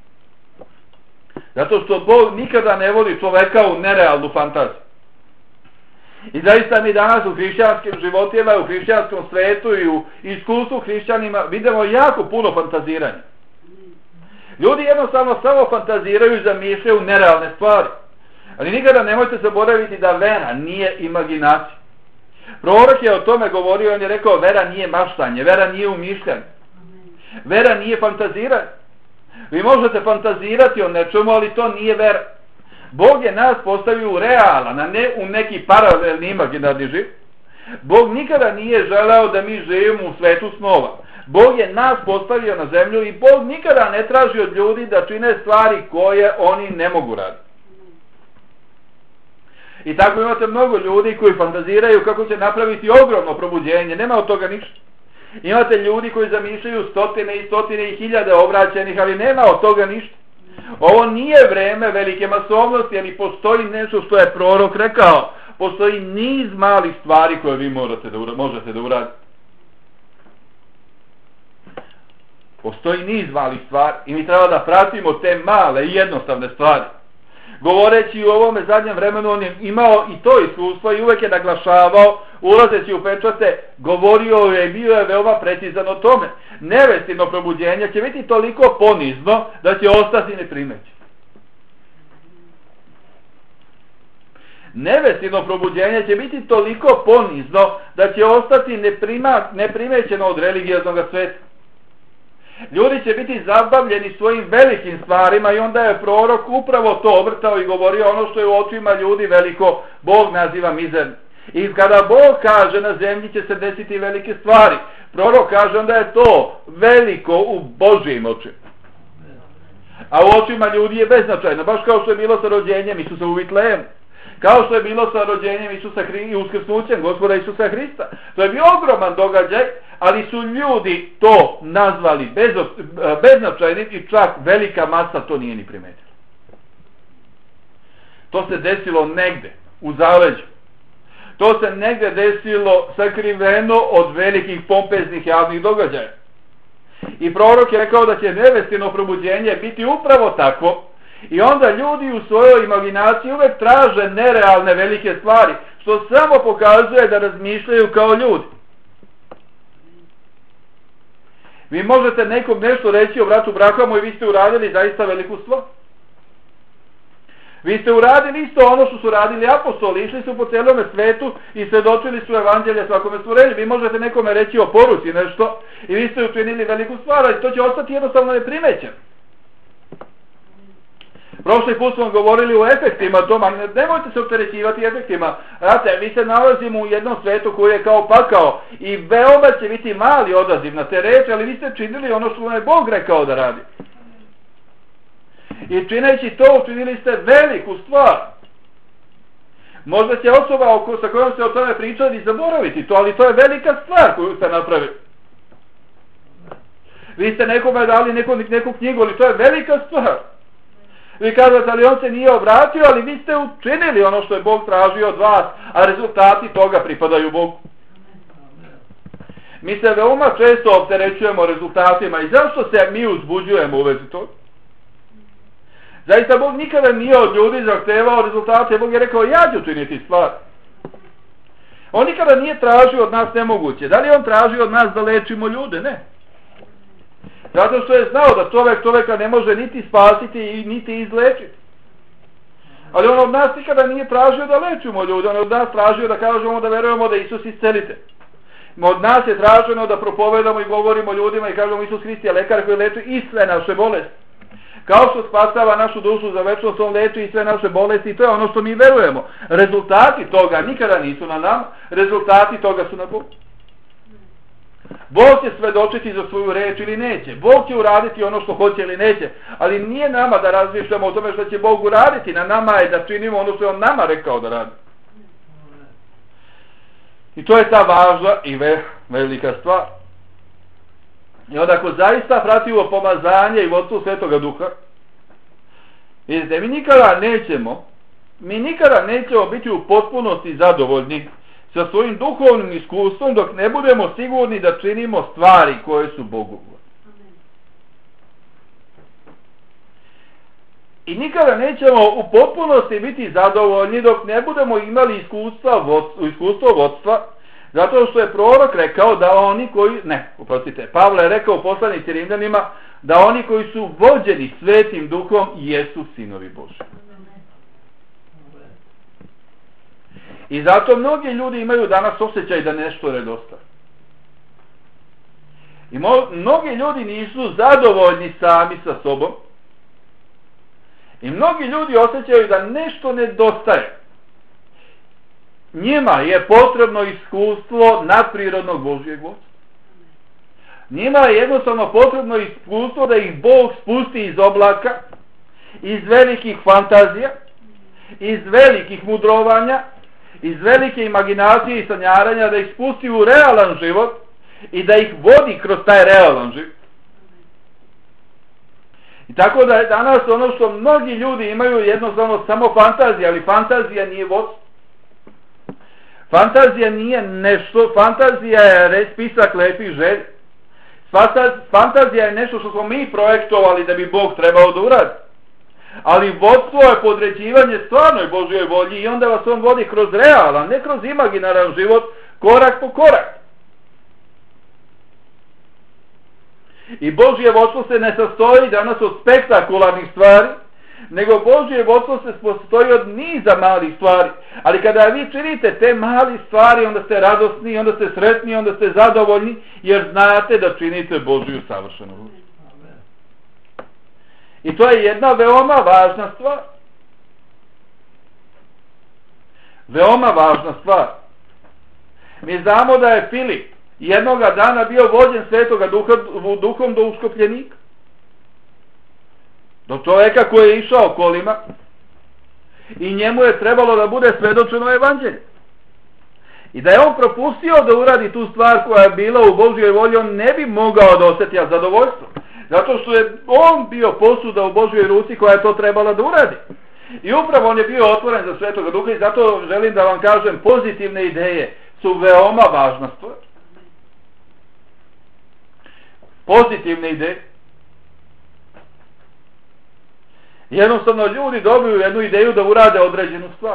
Zato što Bog nikada ne vodi čoveka u nerealnu fantaziju. I zaista mi danas u hrišćanskim životima, u hrišćanskom svetu i u iskustvu hrišćanima vidimo jako puno fantaziranja. Ljudi jednostavno samo fantaziraju i zamišljaju nerealne stvari. Ali nikada nemojte zaboraviti da vera nije imaginacija. Prorok je o tome govorio, on je rekao, vera nije maštanje, vera nije umišljanje. Vera nije fantaziranje. Vi možete fantazirati o nečemu, ali to nije vera. Bog je nas postavio u realan, a ne u neki paralelni imaginarni život. Bog nikada nije želeo da mi živimo u svetu snova. Bog je nas postavio na zemlju i Bog nikada ne traži od ljudi da čine stvari koje oni ne mogu raditi. I tako imate mnogo ljudi koji fantaziraju kako će napraviti ogromno probuđenje, nema od toga ništa. Imate ljudi koji zamišljaju stotine i stotine i hiljade obraćenih, ali nema od toga ništa. Ovo nije vreme velike masovnosti, ali postoji nešto što je prorok rekao. Postoji niz malih stvari koje vi morate da, možete da uradite. Postoji niz malih stvari i mi treba da pratimo te male i jednostavne stvari. Govoreći u ovome zadnjem vremenu, on je imao i to iskustvo i uvek je naglašavao, ulazeći u pečate, govorio je i bio je veoma precizan o tome. Nevestino probuđenje će biti toliko ponizno da će ostati neprimećeno. Nevestino probuđenje će biti toliko ponizno da će ostati neprima, neprimećeno od religioznog sveta. Ljudi će biti zabavljeni svojim velikim stvarima i onda je prorok upravo to obrtao i govorio ono što je u očima ljudi veliko, Bog naziva mizerno. I kada Bog kaže na zemlji će se desiti velike stvari, prorok kaže onda je to veliko u Božjim očima. A u očima ljudi je beznačajno, baš kao što je bilo sa rođenjem Isusa u Vitlejemu. Kao što je bilo sa rođenjem Isusa i uskrsnućem Gospoda Isusa Hrista. To je bio ogroman događaj, ali su ljudi to nazvali bezo, beznačajnim i čak velika masa to nije ni primetila. To se desilo negde, u zaleđu. To se negde desilo sakriveno od velikih pompeznih javnih događaja. I prorok je rekao da će nevestino probuđenje biti upravo tako. I onda ljudi u svojoj imaginaciji uvek traže nerealne velike stvari, što samo pokazuje da razmišljaju kao ljudi. Vi možete nekom nešto reći o bratu Brahamu i vi ste uradili zaista veliku stvar. Vi ste uradili isto ono što su radili apostoli, išli su po celome svetu i svedočili su evanđelje svakome stvorenju. Vi možete nekome reći o poruci nešto i vi ste učinili veliku stvar, ali to će ostati jednostavno neprimećeno. Prošli put smo govorili o efektima toma, nemojte se opterećivati efektima. Znate, mi se nalazimo u jednom svetu koji je kao pakao i veoma će biti mali odaziv na te reči, ali vi ste činili ono što vam je Bog rekao da radi. I čineći to učinili ste veliku stvar. Možda će osoba oko, sa kojom ste o tome pričali zaboraviti to, ali to je velika stvar koju ste napravili. Vi ste nekome dali neku, neku knjigu, ali to je velika stvar. Vi kažete, ali on se nije obratio, ali vi ste učinili ono što je Bog tražio od vas, a rezultati toga pripadaju Bogu. Mi se veoma često opterećujemo rezultatima i zašto se mi uzbuđujemo u vezi toga? Zaista Bog nikada nije od ljudi zahtevao rezultate, Bog je rekao ja ću učiniti stvar. On nikada nije tražio od nas nemoguće. Da li on tražio od nas da lečimo ljude? Ne. Zato što je znao da čovjek čovjeka ne može niti spasiti i niti izlečiti. Ali on od nas nikada nije tražio da lečimo ljude, on je od nas tražio da kažemo da verujemo da Isus iscelite. Od nas je traženo da propovedamo i govorimo ljudima i kažemo Isus Hrist je lekar koji leči i sve naše bolesti. Kao što spasava našu dušu za večnost, on leči i sve naše bolesti i to je ono što mi verujemo. Rezultati toga nikada nisu na nama, rezultati toga su na Bogu. Bog će svedočiti za svoju reč ili neće. Bog će uraditi ono što hoće ili neće. Ali nije nama da razmišljamo o tome što će Bog uraditi. Na nama je da činimo ono što je on nama rekao da radi. I to je ta važna i ve, velika stvar. I onda ako zaista pratimo pomazanje i vodstvo Svetoga Duha, vidite, mi nikada nećemo, mi nikada nećemo biti u potpunosti zadovoljni sa svojim duhovnim iskustvom dok ne budemo sigurni da činimo stvari koje su Bogu. I nikada nećemo u potpunosti biti zadovoljni dok ne budemo imali iskustva vodstva, iskustvo vodstva, zato što je prorok rekao da oni koji, ne, oprostite, Pavle je rekao u poslanici Rimljanima da oni koji su vođeni Svetim Duhom jesu sinovi Božji. I zato mnogi ljudi imaju danas osjećaj da nešto nedostaje. I mo, mnogi ljudi nisu zadovoljni sami sa sobom. I mnogi ljudi osjećaju da nešto nedostaje. Njima je potrebno iskustvo nadprirodnog Božjeg vodstva. Njima je jednostavno potrebno iskustvo da ih Bog spusti iz oblaka, iz velikih fantazija, iz velikih mudrovanja, iz velike imaginacije i sanjaranja, da ih spusti u realan život i da ih vodi kroz taj realan život. I tako da je danas ono što mnogi ljudi imaju jednostavno samo fantazija, ali fantazija nije vodstvo. Fantazija nije nešto, fantazija je spisak lepih želja. Fantazija je nešto što smo mi projektovali da bi Bog trebao da uradi. Ali vodstvo je podređivanje stvarnoj Božjoj volji i onda vas on vodi kroz realan, ne kroz imaginaran život, korak po korak. I Božje vodstvo se ne sastoji danas od spektakularnih stvari, nego Božje vodstvo se sastoji od niza malih stvari. Ali kada vi činite te mali stvari, onda ste radosni, onda ste sretni, onda ste zadovoljni, jer znate da činite Božju savršenu volju. I to je jedna veoma važna stvar. Veoma važna stvar. Mi znamo da je Filip jednoga dana bio vođen Svetoga Duha, duhom do uskopljenika. Do čovjeka koji je išao kolima i njemu je trebalo da bude svedočeno evanđelje. I da je on propustio da uradi tu stvar koja je bila u Božjoj volji, on ne bi mogao da osjeti zadovoljstvo. Zato što je on bio posuda u Božjoj ruci koja je to trebala da uradi. I upravo on je bio otvoren za Svetoga Duha i zato želim da vam kažem, pozitivne ideje su veoma važna stvar. Pozitivne ideje. Jednostavno ljudi dobiju jednu ideju da urade određenu stvar.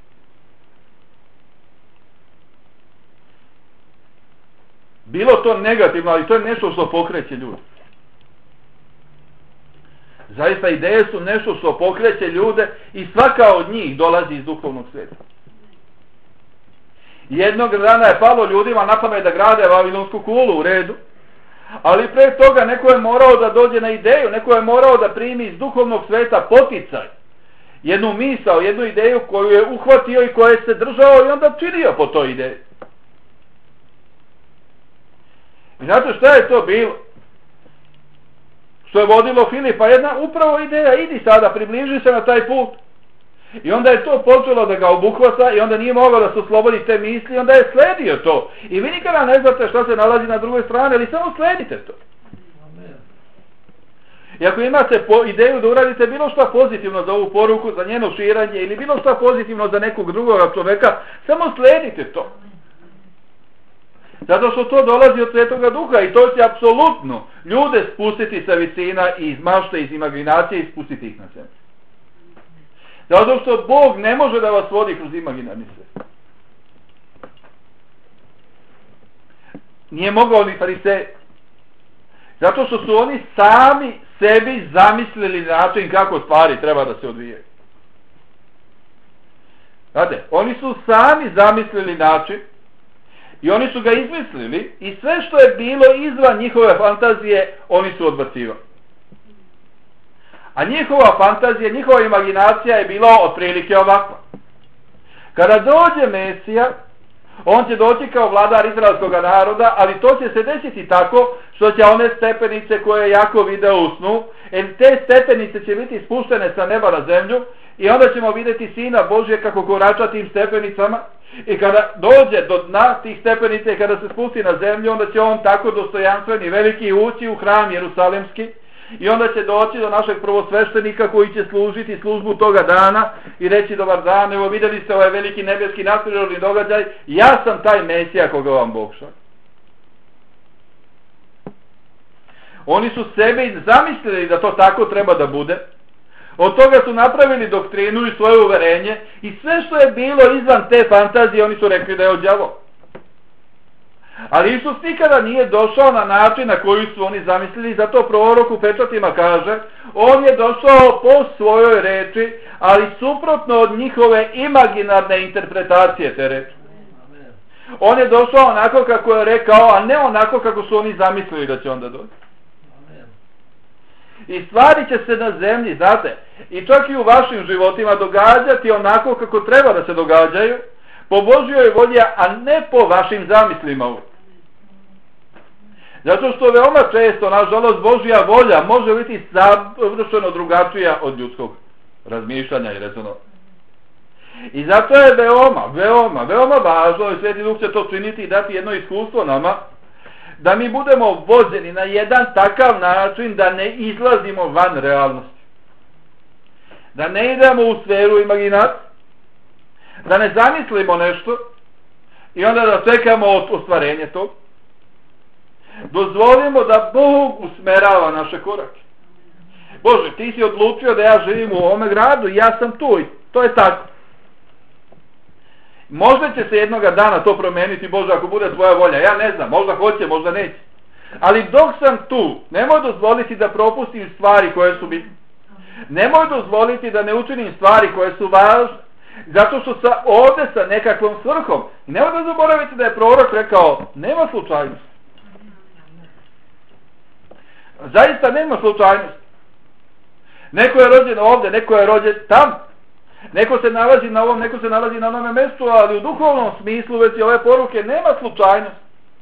Bilo to negativno, ali to je nešto što pokreće ljudi. Zaista ideje su nešto što pokreće ljude i svaka od njih dolazi iz duhovnog svijeta. Jednog dana je palo ljudima na pamet da grade Vavilonsku kulu, u redu. Ali pre toga neko je morao da dođe na ideju, neko je morao da primi iz duhovnog sveta poticaj. Jednu misao, jednu ideju koju je uhvatio i koje se držao i onda činio po toj ideji. I znate šta je to bilo? Što je vodilo Filipa? Jedna upravo ideja, idi sada, približi se na taj put. I onda je to počelo da ga obuhvata i onda nije mogao da se oslobodi te misli i onda je sledio to. I vi nikada ne znate šta se nalazi na drugoj strani, ali samo sledite to. I ako imate po ideju da uradite bilo šta pozitivno za ovu poruku, za njeno širanje ili bilo šta pozitivno za nekog drugog čoveka, samo sledite to. Zato što to dolazi od Svetoga Duha i to će apsolutno ljude spustiti sa visina i iz mašte, iz imaginacije i spustiti ih na zemlju. Zato što Bog ne može da vas vodi kroz imaginarni svijet. Nije mogao ni farisej. Zato što su oni sami sebi zamislili način kako stvari treba da se odvijaju. Znate, oni su sami zamislili način i oni su ga izmislili i sve što je bilo izvan njihove fantazije, oni su odbacivali. A njihova fantazija, njihova imaginacija je bila otprilike ovakva. Kada dođe Mesija, on će doći kao vladar izraelskog naroda, ali to će se desiti tako što će one stepenice koje je jako video u snu, jer te stepenice će biti spuštene sa neba na zemlju i onda ćemo vidjeti Sina Božje kako korača tim stepenicama i kada dođe do dna tih stepenica i kada se spusti na zemlju, onda će on tako dostojanstven i veliki ući u hram Jerusalemski. I onda će doći do našeg prvosveštenika koji će služiti službu toga dana i reći dobar dan, evo vidjeli ste ovaj veliki nebeski nadprirodni događaj, ja sam taj Mesija koga vam Bog šalje. Oni su sebi zamislili da to tako treba da bude, od toga su napravili doktrinu i svoje uverenje i sve što je bilo izvan te fantazije oni su rekli da je od đavola. Ali Isus nikada nije došao na način na koji su oni zamislili, zato prorok u pečatima kaže, on je došao po svojoj reči, ali suprotno od njihove imaginarne interpretacije te reči. On je došao onako kako je rekao, a ne onako kako su oni zamislili da će onda doći. I stvari će se na zemlji, znate, i čak i u vašim životima događati onako kako treba da se događaju, po Božjoj volji, a ne po vašim zamislima. Zato što veoma često, nažalost, Božja volja može biti savršeno drugačija od ljudskog razmišljanja i rezonovanja. I zato je veoma, veoma, veoma važno, i Sveti Duh će to činiti i dati jedno iskustvo nama, da mi budemo vođeni na jedan takav način da ne izlazimo van realnosti. Da ne idemo u sferu imaginacije, da ne zamislimo nešto i onda da čekamo ostvarenje tog. Dozvolimo da Bog usmerava naše korake. Bože, ti si odlučio da ja živim u ovome gradu i ja sam tu i to je tako. Možda će se jednoga dana to promeniti, Bože, ako bude tvoja volja. Ja ne znam, možda hoće, možda neće. Ali dok sam tu, nemoj dozvoliti da propustim stvari koje su bitne. Nemoj dozvoliti da ne učinim stvari koje su važne, zato što sam ovde sa nekakvom svrhom. I nemoj da zaboraviti da je prorok rekao, nema slučajnosti. Zaista nema slučajnosti. Neko je rođen ovde, neko je rođen tam. Neko se nalazi na ovom, neko se nalazi na onome mjestu, ali u duhovnom smislu već ove poruke nema slučajnosti.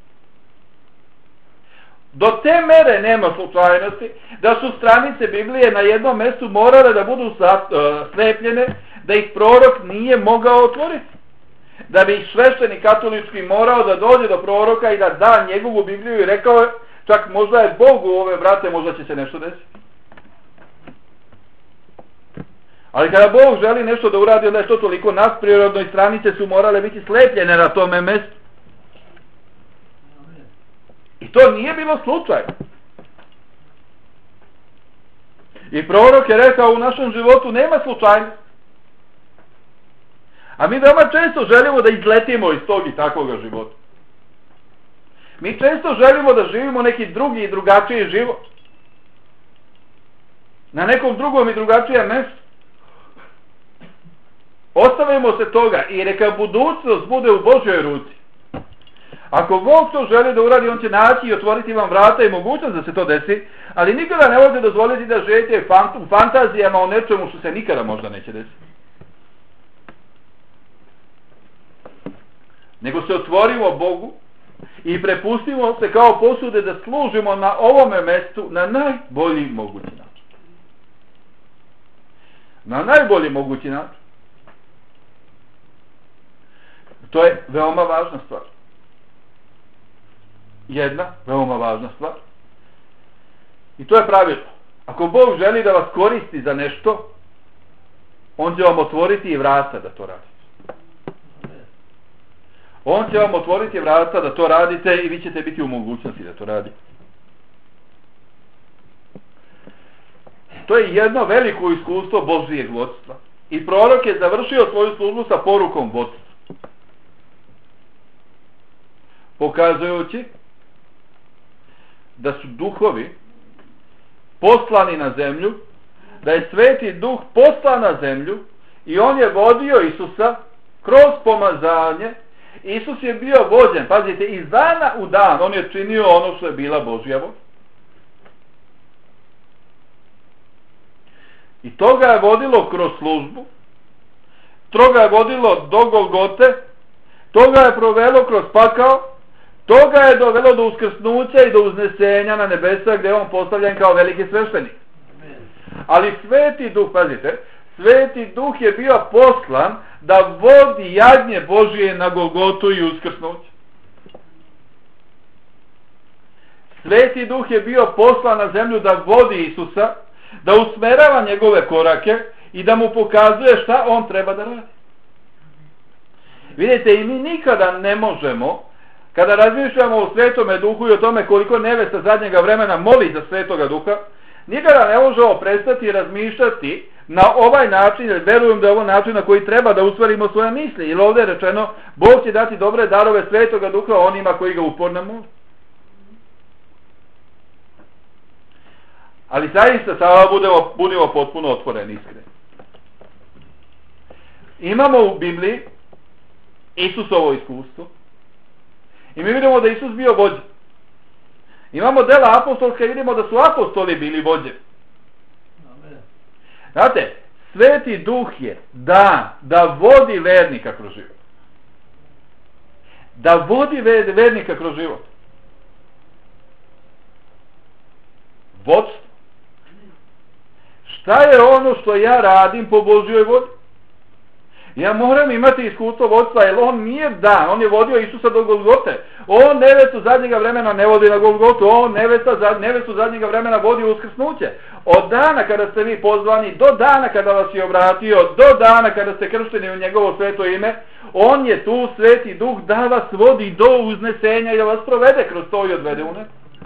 Do te mere nema slučajnosti da su stranice Biblije na jednom mjestu morale da budu slepljene, da ih prorok nije mogao otvoriti. Da bi ih sveštenik katolički morao da dođe do proroka i da da njegovu Bibliju i rekao je, čak možda je Bog u ove brate, možda će se nešto desiti. Ali kada Bog želi nešto da uradi, onda je to toliko nadprirodno i stranice su morale biti slepljene na tome mjestu. I to nije bilo slučaj. I prorok je rekao, u našem životu nema slučajnosti. A mi veoma često želimo da izletimo iz tog i takvoga života. Mi često želimo da živimo neki drugi i drugačiji život. Na nekom drugom i drugačijem mjestu. Ostavimo se toga i neka budućnost bude u Božjoj ruci. Ako Bog to želi da uradi, on će naći i otvoriti vam vrata i mogućnost da se to desi, ali nikada ne možete dozvoliti da živite u fantazijama o nečemu što se nikada možda neće desiti. Nego se otvorimo Bogu i prepustimo se kao posude da služimo na ovome mjestu na najbolji mogući način. Na najbolji mogući način. To je veoma važna stvar. Jedna veoma važna stvar. I to je pravilo. Ako Bog želi da vas koristi za nešto, on će vam otvoriti i vrata da to radite. On će vam otvoriti vrata da to radite i vi ćete biti u mogućnosti da to radite. To je jedno veliko iskustvo Božijeg vodstva. I prorok je završio svoju službu sa porukom vodstva. Pokazujući da su duhovi poslani na zemlju, da je Sveti Duh poslan na zemlju i on je vodio Isusa kroz pomazanje. Isus je bio vođen, pazite, iz dana u dan on je činio ono što je bila Božja volja. I to ga je vodilo kroz službu, to ga je vodilo do Golgote, to ga je provelo kroz pakao, to ga je dovelo do uskrsnuća i do uznesenja na nebesa gdje je on postavljen kao veliki sveštenik. Ali Sveti Duh, pazite, Sveti Duh je bio poslan da vodi jagnje Božije na Golgotu i uskrsnuće. Sveti Duh je bio poslan na zemlju da vodi Isusa, da usmerava njegove korake i da mu pokazuje šta on treba da radi. Vidite, i mi nikada ne možemo, kada razmišljamo o Svetome Duhu i o tome koliko nevesta zadnjega vremena moli za Svetoga Duha, nikada ne možemo prestati i razmišljati na ovaj način, jer verujem da je ovo način na koji treba da usvarimo svoje misli. Jer ovdje je rečeno, Bog će dati dobre darove Svetoga Duha onima koji ga uporno mole. Ali zaista sada budemo, budemo potpuno otvoreni, iskreni. Imamo u Bibliji Isusovo iskustvo i mi vidimo da Isus bio vođa. Imamo dela apostolska i vidimo da su apostoli bili vođe. Znate, Sveti Duh je da, da vodi vernika kroz život. Da vodi vernika kroz život. vodstvo. Šta je ono što ja radim po Božjoj volji? Ja moram imati iskustvo vodstva, jer on nije dan, on je vodio Isusa do Golgote. On nevestu zadnjega vremena ne vodi na Golgotu, on nevesta, nevestu zadnjega vremena vodi u uskrsnuće. Od dana kada ste vi pozvani, do dana kada vas je obratio, do dana kada ste kršteni u njegovo sveto ime, on je tu, Sveti Duh, da vas vodi do uznesenja i da vas provede kroz to i odvede u nebo.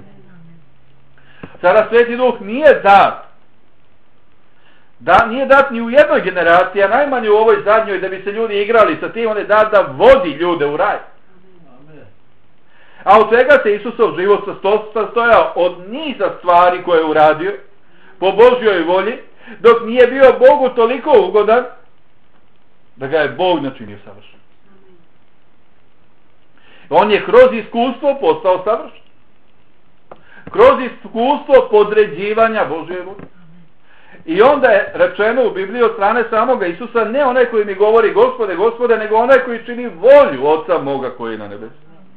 Sada Sveti Duh nije dat. Da, nije dat ni u jednoj generaciji, a najmanje u ovoj zadnjoj, da bi se ljudi igrali sa tim, on je dat da vodi ljude u raj. A od svega se Isusov život sastojao od niza stvari koje je uradio po Božjoj volji, dok nije bio Bogu toliko ugodan da ga je Bog načinio savršen. On je kroz iskustvo postao savršen. Kroz iskustvo podređivanja Božje volje. I onda je rečeno u Bibliji od strane samoga Isusa, ne onaj koji mi govori Gospode, Gospode, nego onaj koji čini volju Oca moga koji je na nebesu.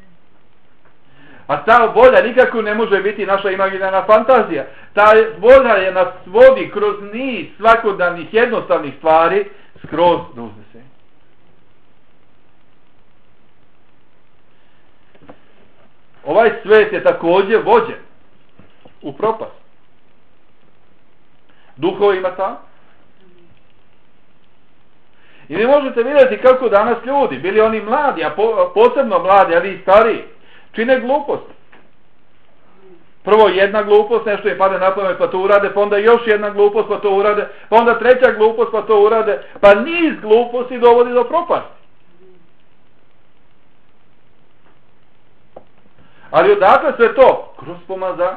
A ta volja nikako ne može biti naša imaginarna fantazija. Ta volja je nas vodi kroz niz svakodnevnih jednostavnih stvari skroz do uznesenja. Ovaj svet je također vođen u propast. Duhovima tamo. I vi možete vidjeti kako danas ljudi, bili oni mladi, a po, posebno mladi, ali i stariji, čine gluposti. Prvo jedna glupost, nešto im pade na pamet pa to urade, pa onda još jedna glupost pa to urade, pa onda treća glupost pa to urade, pa niz gluposti dovodi do propasti. Ali odakle sve to? Kroz pomazanje.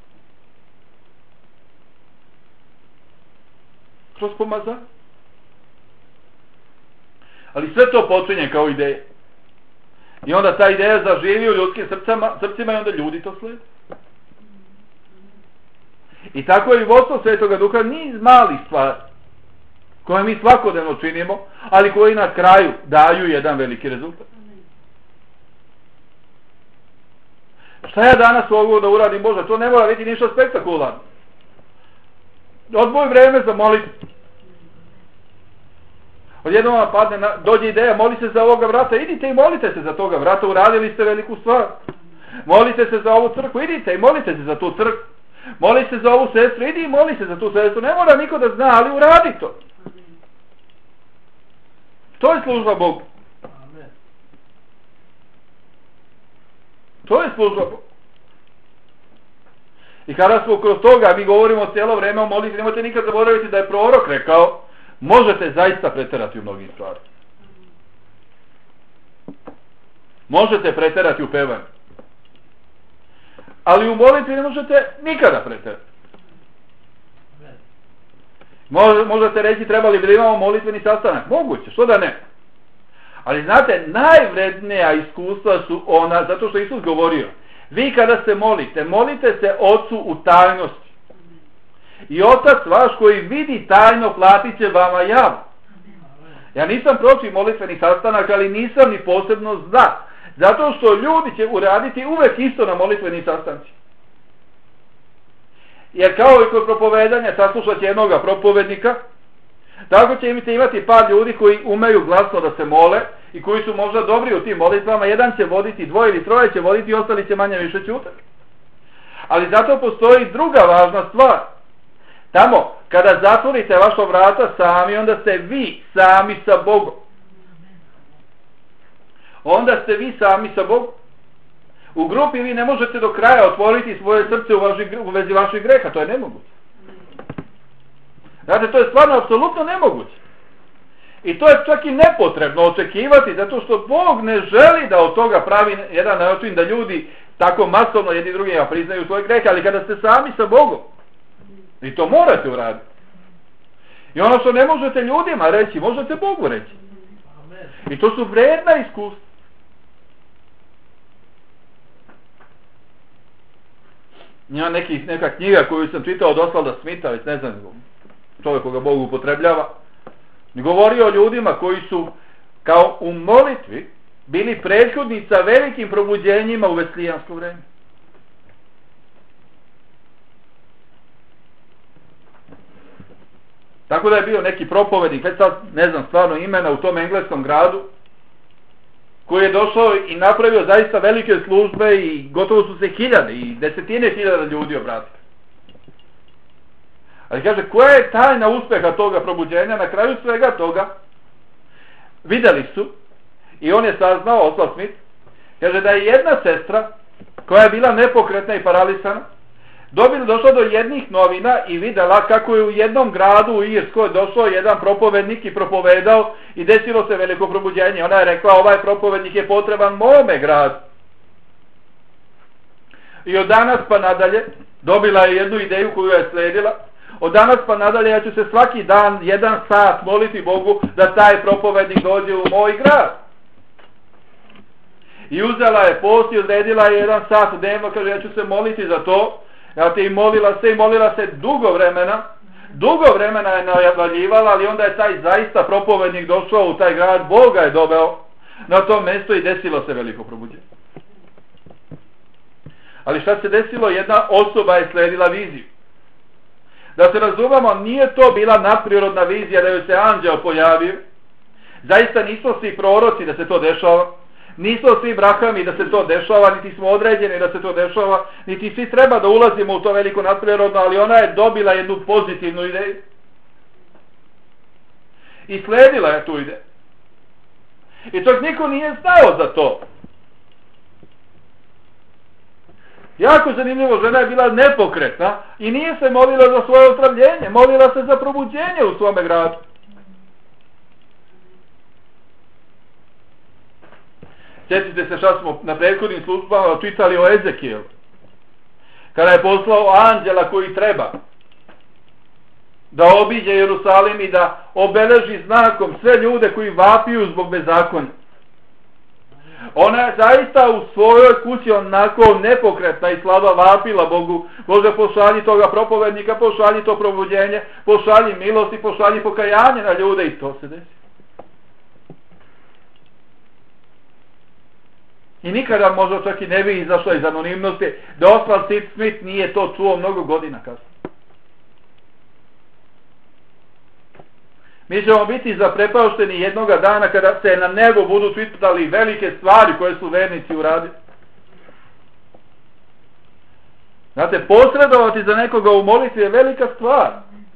Kroz pomazanje. Ali sve to počinje kao ideja. I onda ta ideja zaživi u ljudskim srcima, srcima i onda ljudi to slijede. I tako je i vodstvo Svetoga Duha niz malih stvari koje mi svakodnevno činimo, ali koji na kraju daju jedan veliki rezultat. Šta ja danas mogu da uradim? Bože, to ne mora biti ništa spektakularno. Odvoj vreme za molitvu. Odjednom vam padne, na, dođe ideja, moli se za ovoga vrata, idite i molite se za toga vrata, uradili ste veliku stvar. Molite se za ovu crkvu, idite i molite se za tu crkvu. Moli se za ovu sestru, idi i moli se za tu sestru, ne mora niko da zna, ali uradi to. To je služba Bogu. To je služba Bogu. I kada smo kroz toga, mi govorimo cijelo vreme o molitvi, nemojte nikad zaboraviti da je prorok rekao, možete zaista preterati u mnogim stvarima. Možete preterati u pevanju. Ali u molitvi ne možete nikada preterati. Možete reći, trebali bi da imamo molitveni sastanak. Moguće, što da ne. Ali znate, najvrednija iskustva su ona, zato što Isus govorio, vi kada se molite, molite se Otcu u tajnosti. I Otac vaš koji vidi tajno platit će vama javno. Ja nisam protiv molitvenih sastanaka, ali nisam ni posebno za. Zato što ljudi će uraditi uvek isto na molitvenih sastanci. Jer kao i kod propovedanja saslušat će jednoga propovednika, tako će imate imati par ljudi koji umeju glasno da se mole i koji su možda dobri u tim molitvama. Jedan će voditi, dvoje ili troje će voditi i ostali će manje više ćutati. Ali zato postoji druga važna stvar. Tamo, kada zatvorite vaša vrata sami, onda ste vi sami sa Bogom. Onda ste vi sami sa Bogom. U grupi vi ne možete do kraja otvoriti svoje srce u, vaši, u vezi vaših greha, to je nemoguće. Znate, to je stvarno apsolutno nemoguće. I to je čak i nepotrebno očekivati, zato što Bog ne želi da od toga pravi jedan način da ljudi tako masovno jedni drugima priznaju svoje grehe, ali kada ste sami sa Bogom, i to morate uraditi. I ono što ne možete ljudima reći, možete Bogu reći. I to su vredna iskustva. Ima neki, neka knjiga koju sam čitao od Osvalda Smitha, već ne znam, čovjek koga Bog upotrebljava, govori o ljudima koji su kao u molitvi bili prethodnica velikim probuđenjima u veslijansko vreme. Tako da je bio neki propovednik, već sad ne znam stvarno imena, u tom engleskom gradu, koji je došao i napravio zaista velike službe i gotovo su se hiljade i desetine hiljada ljudi obratili. Ali kaže, koja je tajna uspjeha toga probuđenja? Na kraju svega toga vidjeli su, i on je saznao, Oswald Smith, kaže da je jedna sestra koja je bila nepokretna i paralisana, dobila, došla do jednih novina i vidjela kako je u jednom gradu u Irskoj došao jedan propovednik i propovedao i desilo se veliko probuđenje. Ona je rekla, ovaj propovednik je potreban mome gradu. I od danas pa nadalje dobila je jednu ideju koju je sledila. Od danas pa nadalje ja ću se svaki dan jedan sat moliti Bogu da taj propovednik dođe u moj grad. I uzela je post i odredila je jedan sat dnevno, kaže ja ću se moliti za to. Ja te i molila se i molila se dugo vremena. Dugo vremena je najavljivala, ali onda je taj zaista propovednik došao u taj grad, Boga je doveo na to mjesto i desilo se veliko probuđenje. Ali šta se desilo? Jedna osoba je sledila viziju. Da se razumemo, nije to bila nadprirodna vizija da joj se anđeo pojavio. Zaista nisu svi proroci da se to dešava. Nisu svi brahami da se to dešava, niti smo određeni da se to dešava, niti svi treba da ulazimo u to veliko nadprirodno, ali ona je dobila jednu pozitivnu ideju. I sledila je tu ideju. I čak niko nije znao za to. Jako zanimljivo, žena je bila nepokretna i nije se molila za svoje ozdravljenje, molila se za probuđenje u svome gradu. Sjetite se šta smo na prethodnim službama čitali o Ezekijelu. Kada je poslao anđela koji treba da obiđe Jerusalim i da obeleži znakom sve ljude koji vapiju zbog bezakonja. Ona je zaista u svojoj kući onako nepokretna i slaba vapila Bogu. Bože, pošalji toga propovednika, pošalji to probuđenje, pošalji milost i pošalji pokajanje na ljude i to se desi. I nikada možda čak i ne bi izašla iz anonimnosti da Oswald Smith nije to čuo mnogo godina kasnije. Mi ćemo biti zaprepašteni jednoga dana kada se na nebu budu čitali velike stvari koje su vernici uradili. Znate, posredovati za nekoga u molitvi je velika stvar.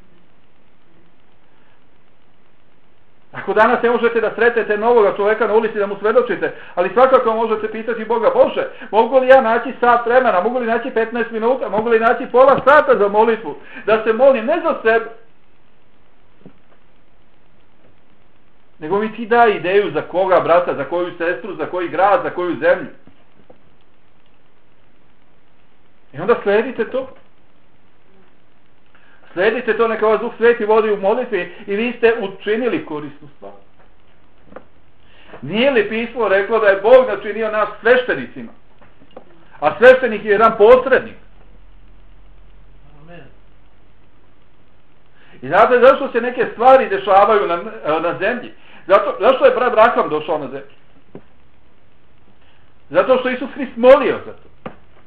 Ako danas ne možete da sretete novoga čovjeka na ulici da mu svedočite, ali svakako možete pitati Boga, Bože, mogu li ja naći sat vremena, mogu li naći petnaest minuta, mogu li naći pola sata za molitvu, da se molim ne za sebe, nego mi ti daj ideju za koga brata, za koju sestru, za koji grad, za koju zemlju. I onda sledite to. Sledite to, neka vas Duh Sveti vodi u molitvi i vi ste učinili korisnu stvar. Nije li pismo reklo da je Bog načinio nas sveštenicima? A sveštenik je jedan posrednik. I znate zašto se neke stvari dešavaju na, na zemlji? Zato, zašto je brat Abraham došao na zemlju? Zato što Isus Hrist molio za to.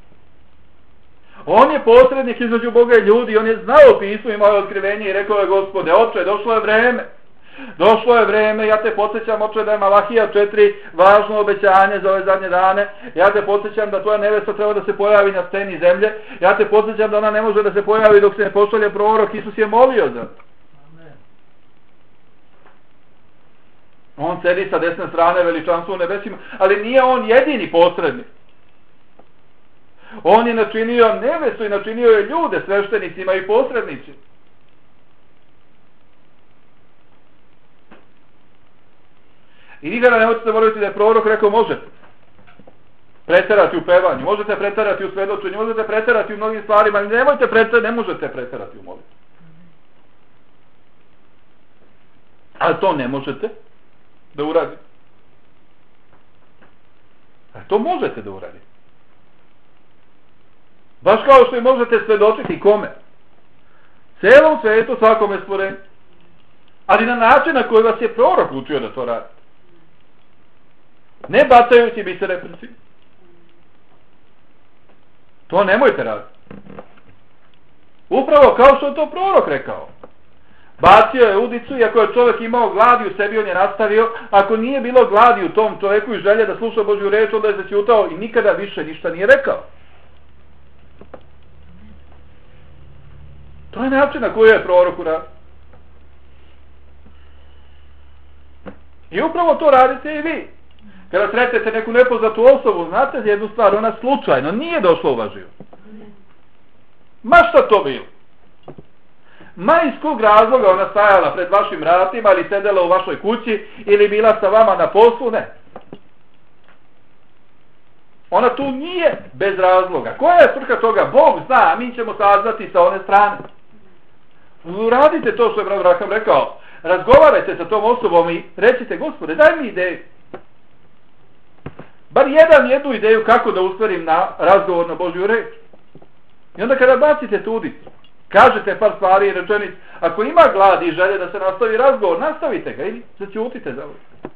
On je posrednik između Boga i ljudi, on je znao pismo, imao je otkrivenje i rekao je Gospode, oče, došlo je vreme. Došlo je vreme, ja te podsjećam, oče, da je Malahija četiri važno obećanje za ove zadnje dane. Ja te podsjećam da tvoja nevesta treba da se pojavi na sceni zemlje. Ja te podsjećam da ona ne može da se pojavi dok se ne pošalje prorok. Isus je molio za to. On sedi sa desne strane veličanstva u nebesima, ali nije on jedini posrednik. On je načinio nevestu i načinio je ljude sveštenicima i posrednicima. I nikada ne možete zaboraviti da je prorok rekao možete preterati u pevanju, možete preterati u svedočenju, možete preterati u mnogim stvarima, ali nemojte preterati, ne možete preterati u molitvi. Ali to ne možete da uradite. A to možete da uradite. Baš kao što i možete svedočiti kome? Celom svetu, svakome stvorenju. Ali na način na koji vas je prorok učio da to radite. Ne bacajući bisere pred svima. To nemojte raditi. Upravo kao što je to prorok rekao. Bacio je udicu i ako je čovjek imao gladi u sebi, on je nastavio. Ako nije bilo gladi u tom čovjeku i želje da sluša Božju reč, onda je zaćutao i nikada više ništa nije rekao. To je način na koji je prorok uradio. I upravo to radite i vi. Kada sretete neku nepoznatu osobu, znate jednu stvar, ona slučajno nije došla u vaš život. Ma šta to bilo? Ma iz kog razloga ona stajala pred vašim vratima ili sedela u vašoj kući ili bila sa vama na poslu, ne. Ona tu nije bez razloga. Koja je svrha toga? Bog zna, a mi ćemo saznati sa one strane. Uradite to što je brat Braham rekao. Razgovarajte sa tom osobom i recite, Gospode, daj mi ideju. Bar jedan jednu ideju kako da usmerim na razgovor na Božju reč. I onda kada bacite tudicu, kažete par stvari i rečenic, ako ima gladi i želje da se nastavi razgovor, nastavite ga ili zaćutite za ovo.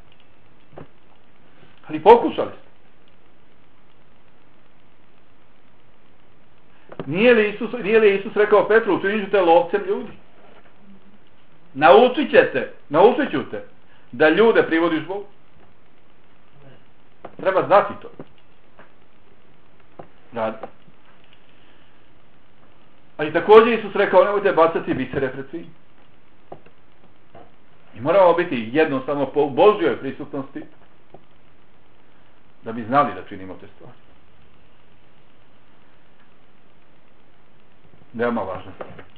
Ali pokušali ste. Nije li Isus, nije li Isus rekao Petru, učinit ću te lovcem ljudi? Naučit ćete, naučit ću te da ljude privodiš Bogu. Treba znati to. Radi. A i također Isus rekao, nemojte bacati bisere pred svim. I moramo biti jednostavno po Božjoj prisutnosti da bi znali da činimo te stvari. Veoma važno.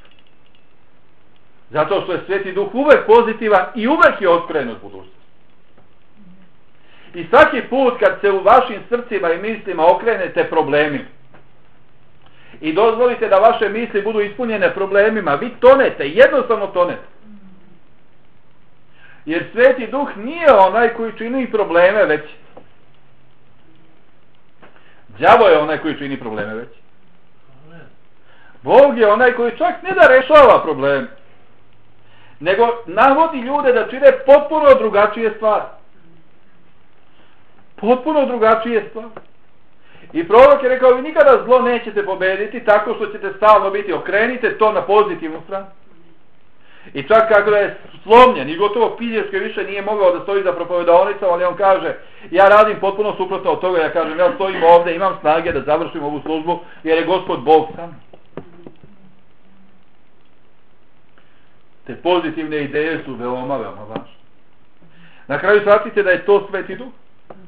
Zato što je Sveti Duh uvek pozitivan i uvek je okrenut budućnosti. I svaki put kad se u vašim srcima i mislima okrenete problemima i dozvolite da vaše misli budu ispunjene problemima, vi tonete, jednostavno tonete. Jer Sveti Duh nije onaj koji čini probleme već. Đavo je onaj koji čini probleme već. Bog je onaj koji čak ne da rešava probleme, nego navodi ljude da čine potpuno drugačije stvari. Potpuno drugačije stvari. I prorok je rekao, vi nikada zlo nećete pobediti tako što ćete stalno biti, okrenite to na pozitivnu stranu. I čak kako da je slomljen i gotovo fizički više nije mogao da stoji za propovedaonicom, ali on kaže, ja radim potpuno suprotno od toga, ja kažem, ja stojim ovdje, imam snage da završim ovu službu, jer je Gospod Bog sam. Te pozitivne ideje su veoma, veoma važne. Na kraju shvatite da je to Sveti Duh.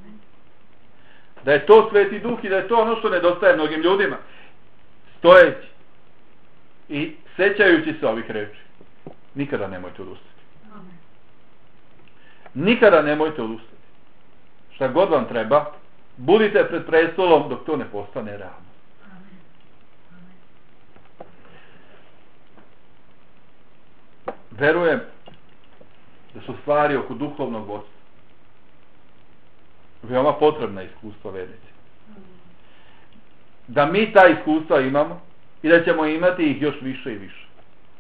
Da je to Sveti Duh i da je to ono što nedostaje mnogim ljudima. Stojeći i sećajući se ovih reči. Nikada nemojte odustati. Nikada nemojte odustati. Šta god vam treba, budite pred prestolom dok to ne postane realno. Verujem da su stvari oko duhovnog vodstva veoma potrebna iskustva vernici. Da mi ta iskustva imamo i da ćemo imati ih još više i više.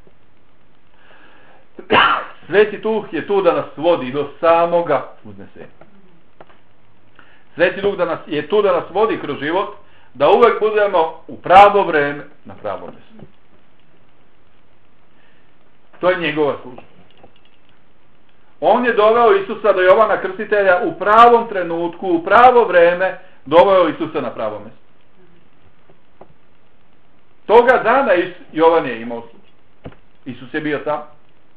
Sveti Duh je tu da nas vodi do samoga uznesenja. Sveti Duh da nas, je tu da nas vodi kroz život, da uvek budemo u pravo vreme na pravo mjestu. To je njegova služba. On je doveo Isusa do Jovana Krstitelja u pravom trenutku, u pravo vreme, doveo Isusa na pravo mjesto. Toga dana Jovan je imao službu. Isus je bio tam.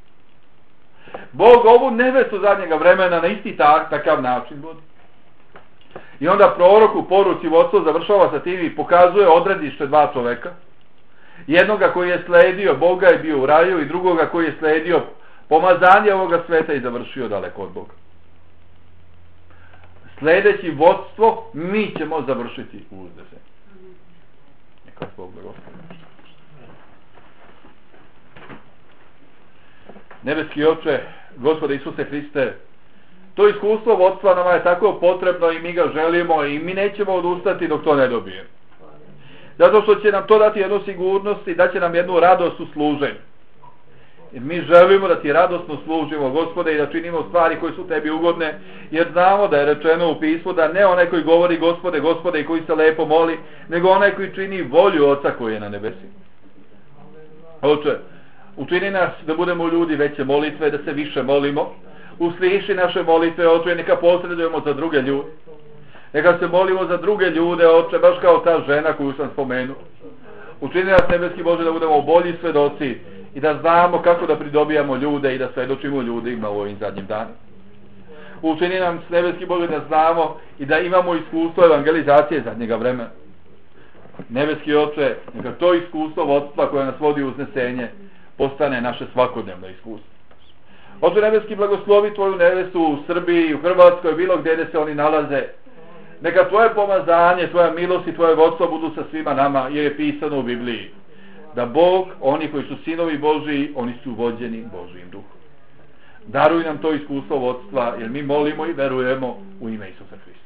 Bog ovu nevestu zadnjega vremena na isti tak, takav način vodi. I onda prorok u poruci vodstva završava sa tim i pokazuje odredište dva čoveka. Jednoga koji je sledio Boga i bio u raju i drugoga koji je sledio pomazanje ovoga sveta i završio daleko od Boga. Sledeći vodstvo mi ćemo završiti u uznesenju. Neka vas Bog blagoslovi. Nebeski Oče, Gospode Isuse Hriste, to iskustvo vodstva nama je tako potrebno i mi ga želimo i mi nećemo odustati dok to ne dobijemo. Zato što će nam to dati jednu sigurnost i daće nam jednu radost u služenju. Jer mi želimo da ti radosno služimo, Gospode, i da činimo stvari koje su tebi ugodne, jer znamo da je rečeno u pismu da ne onaj koji govori Gospode, Gospode i koji se lepo moli, nego onaj koji čini volju Oca koji je na nebesima. Oče, Učini nas da budemo ljudi veće molitve, da se više molimo. Usliši naše molitve, Oče, neka posredujemo za druge ljude. Neka se molimo za druge ljude, Oče, baš kao ta žena koju sam spomenuo. Učini nas, nebeski Bože, da budemo bolji svedoci i da znamo kako da pridobijamo ljude i da svedočimo ljudima u ovim zadnjim danima. Učini nam, nebeski Bože, da znamo i da imamo iskustvo evangelizacije zadnjega vremena. Nebeski Oče, neka to iskustvo vodstva koje nas vodi u uznesenje postane naše svakodnevno iskustvo. Oče nebeski, blagoslovi Tvoju nevestu u Srbiji, u Hrvatskoj, bilo gdje gdje se oni nalaze. Neka Tvoje pomazanje, Tvoja milost i Tvoje vodstvo budu sa svima nama, jer je pisano u Bibliji da Bog, oni koji su sinovi Božiji, oni su vođeni Božijim duhom. Daruj nam to iskustvo vodstva, jer mi molimo i verujemo u ime Isusa Hrista.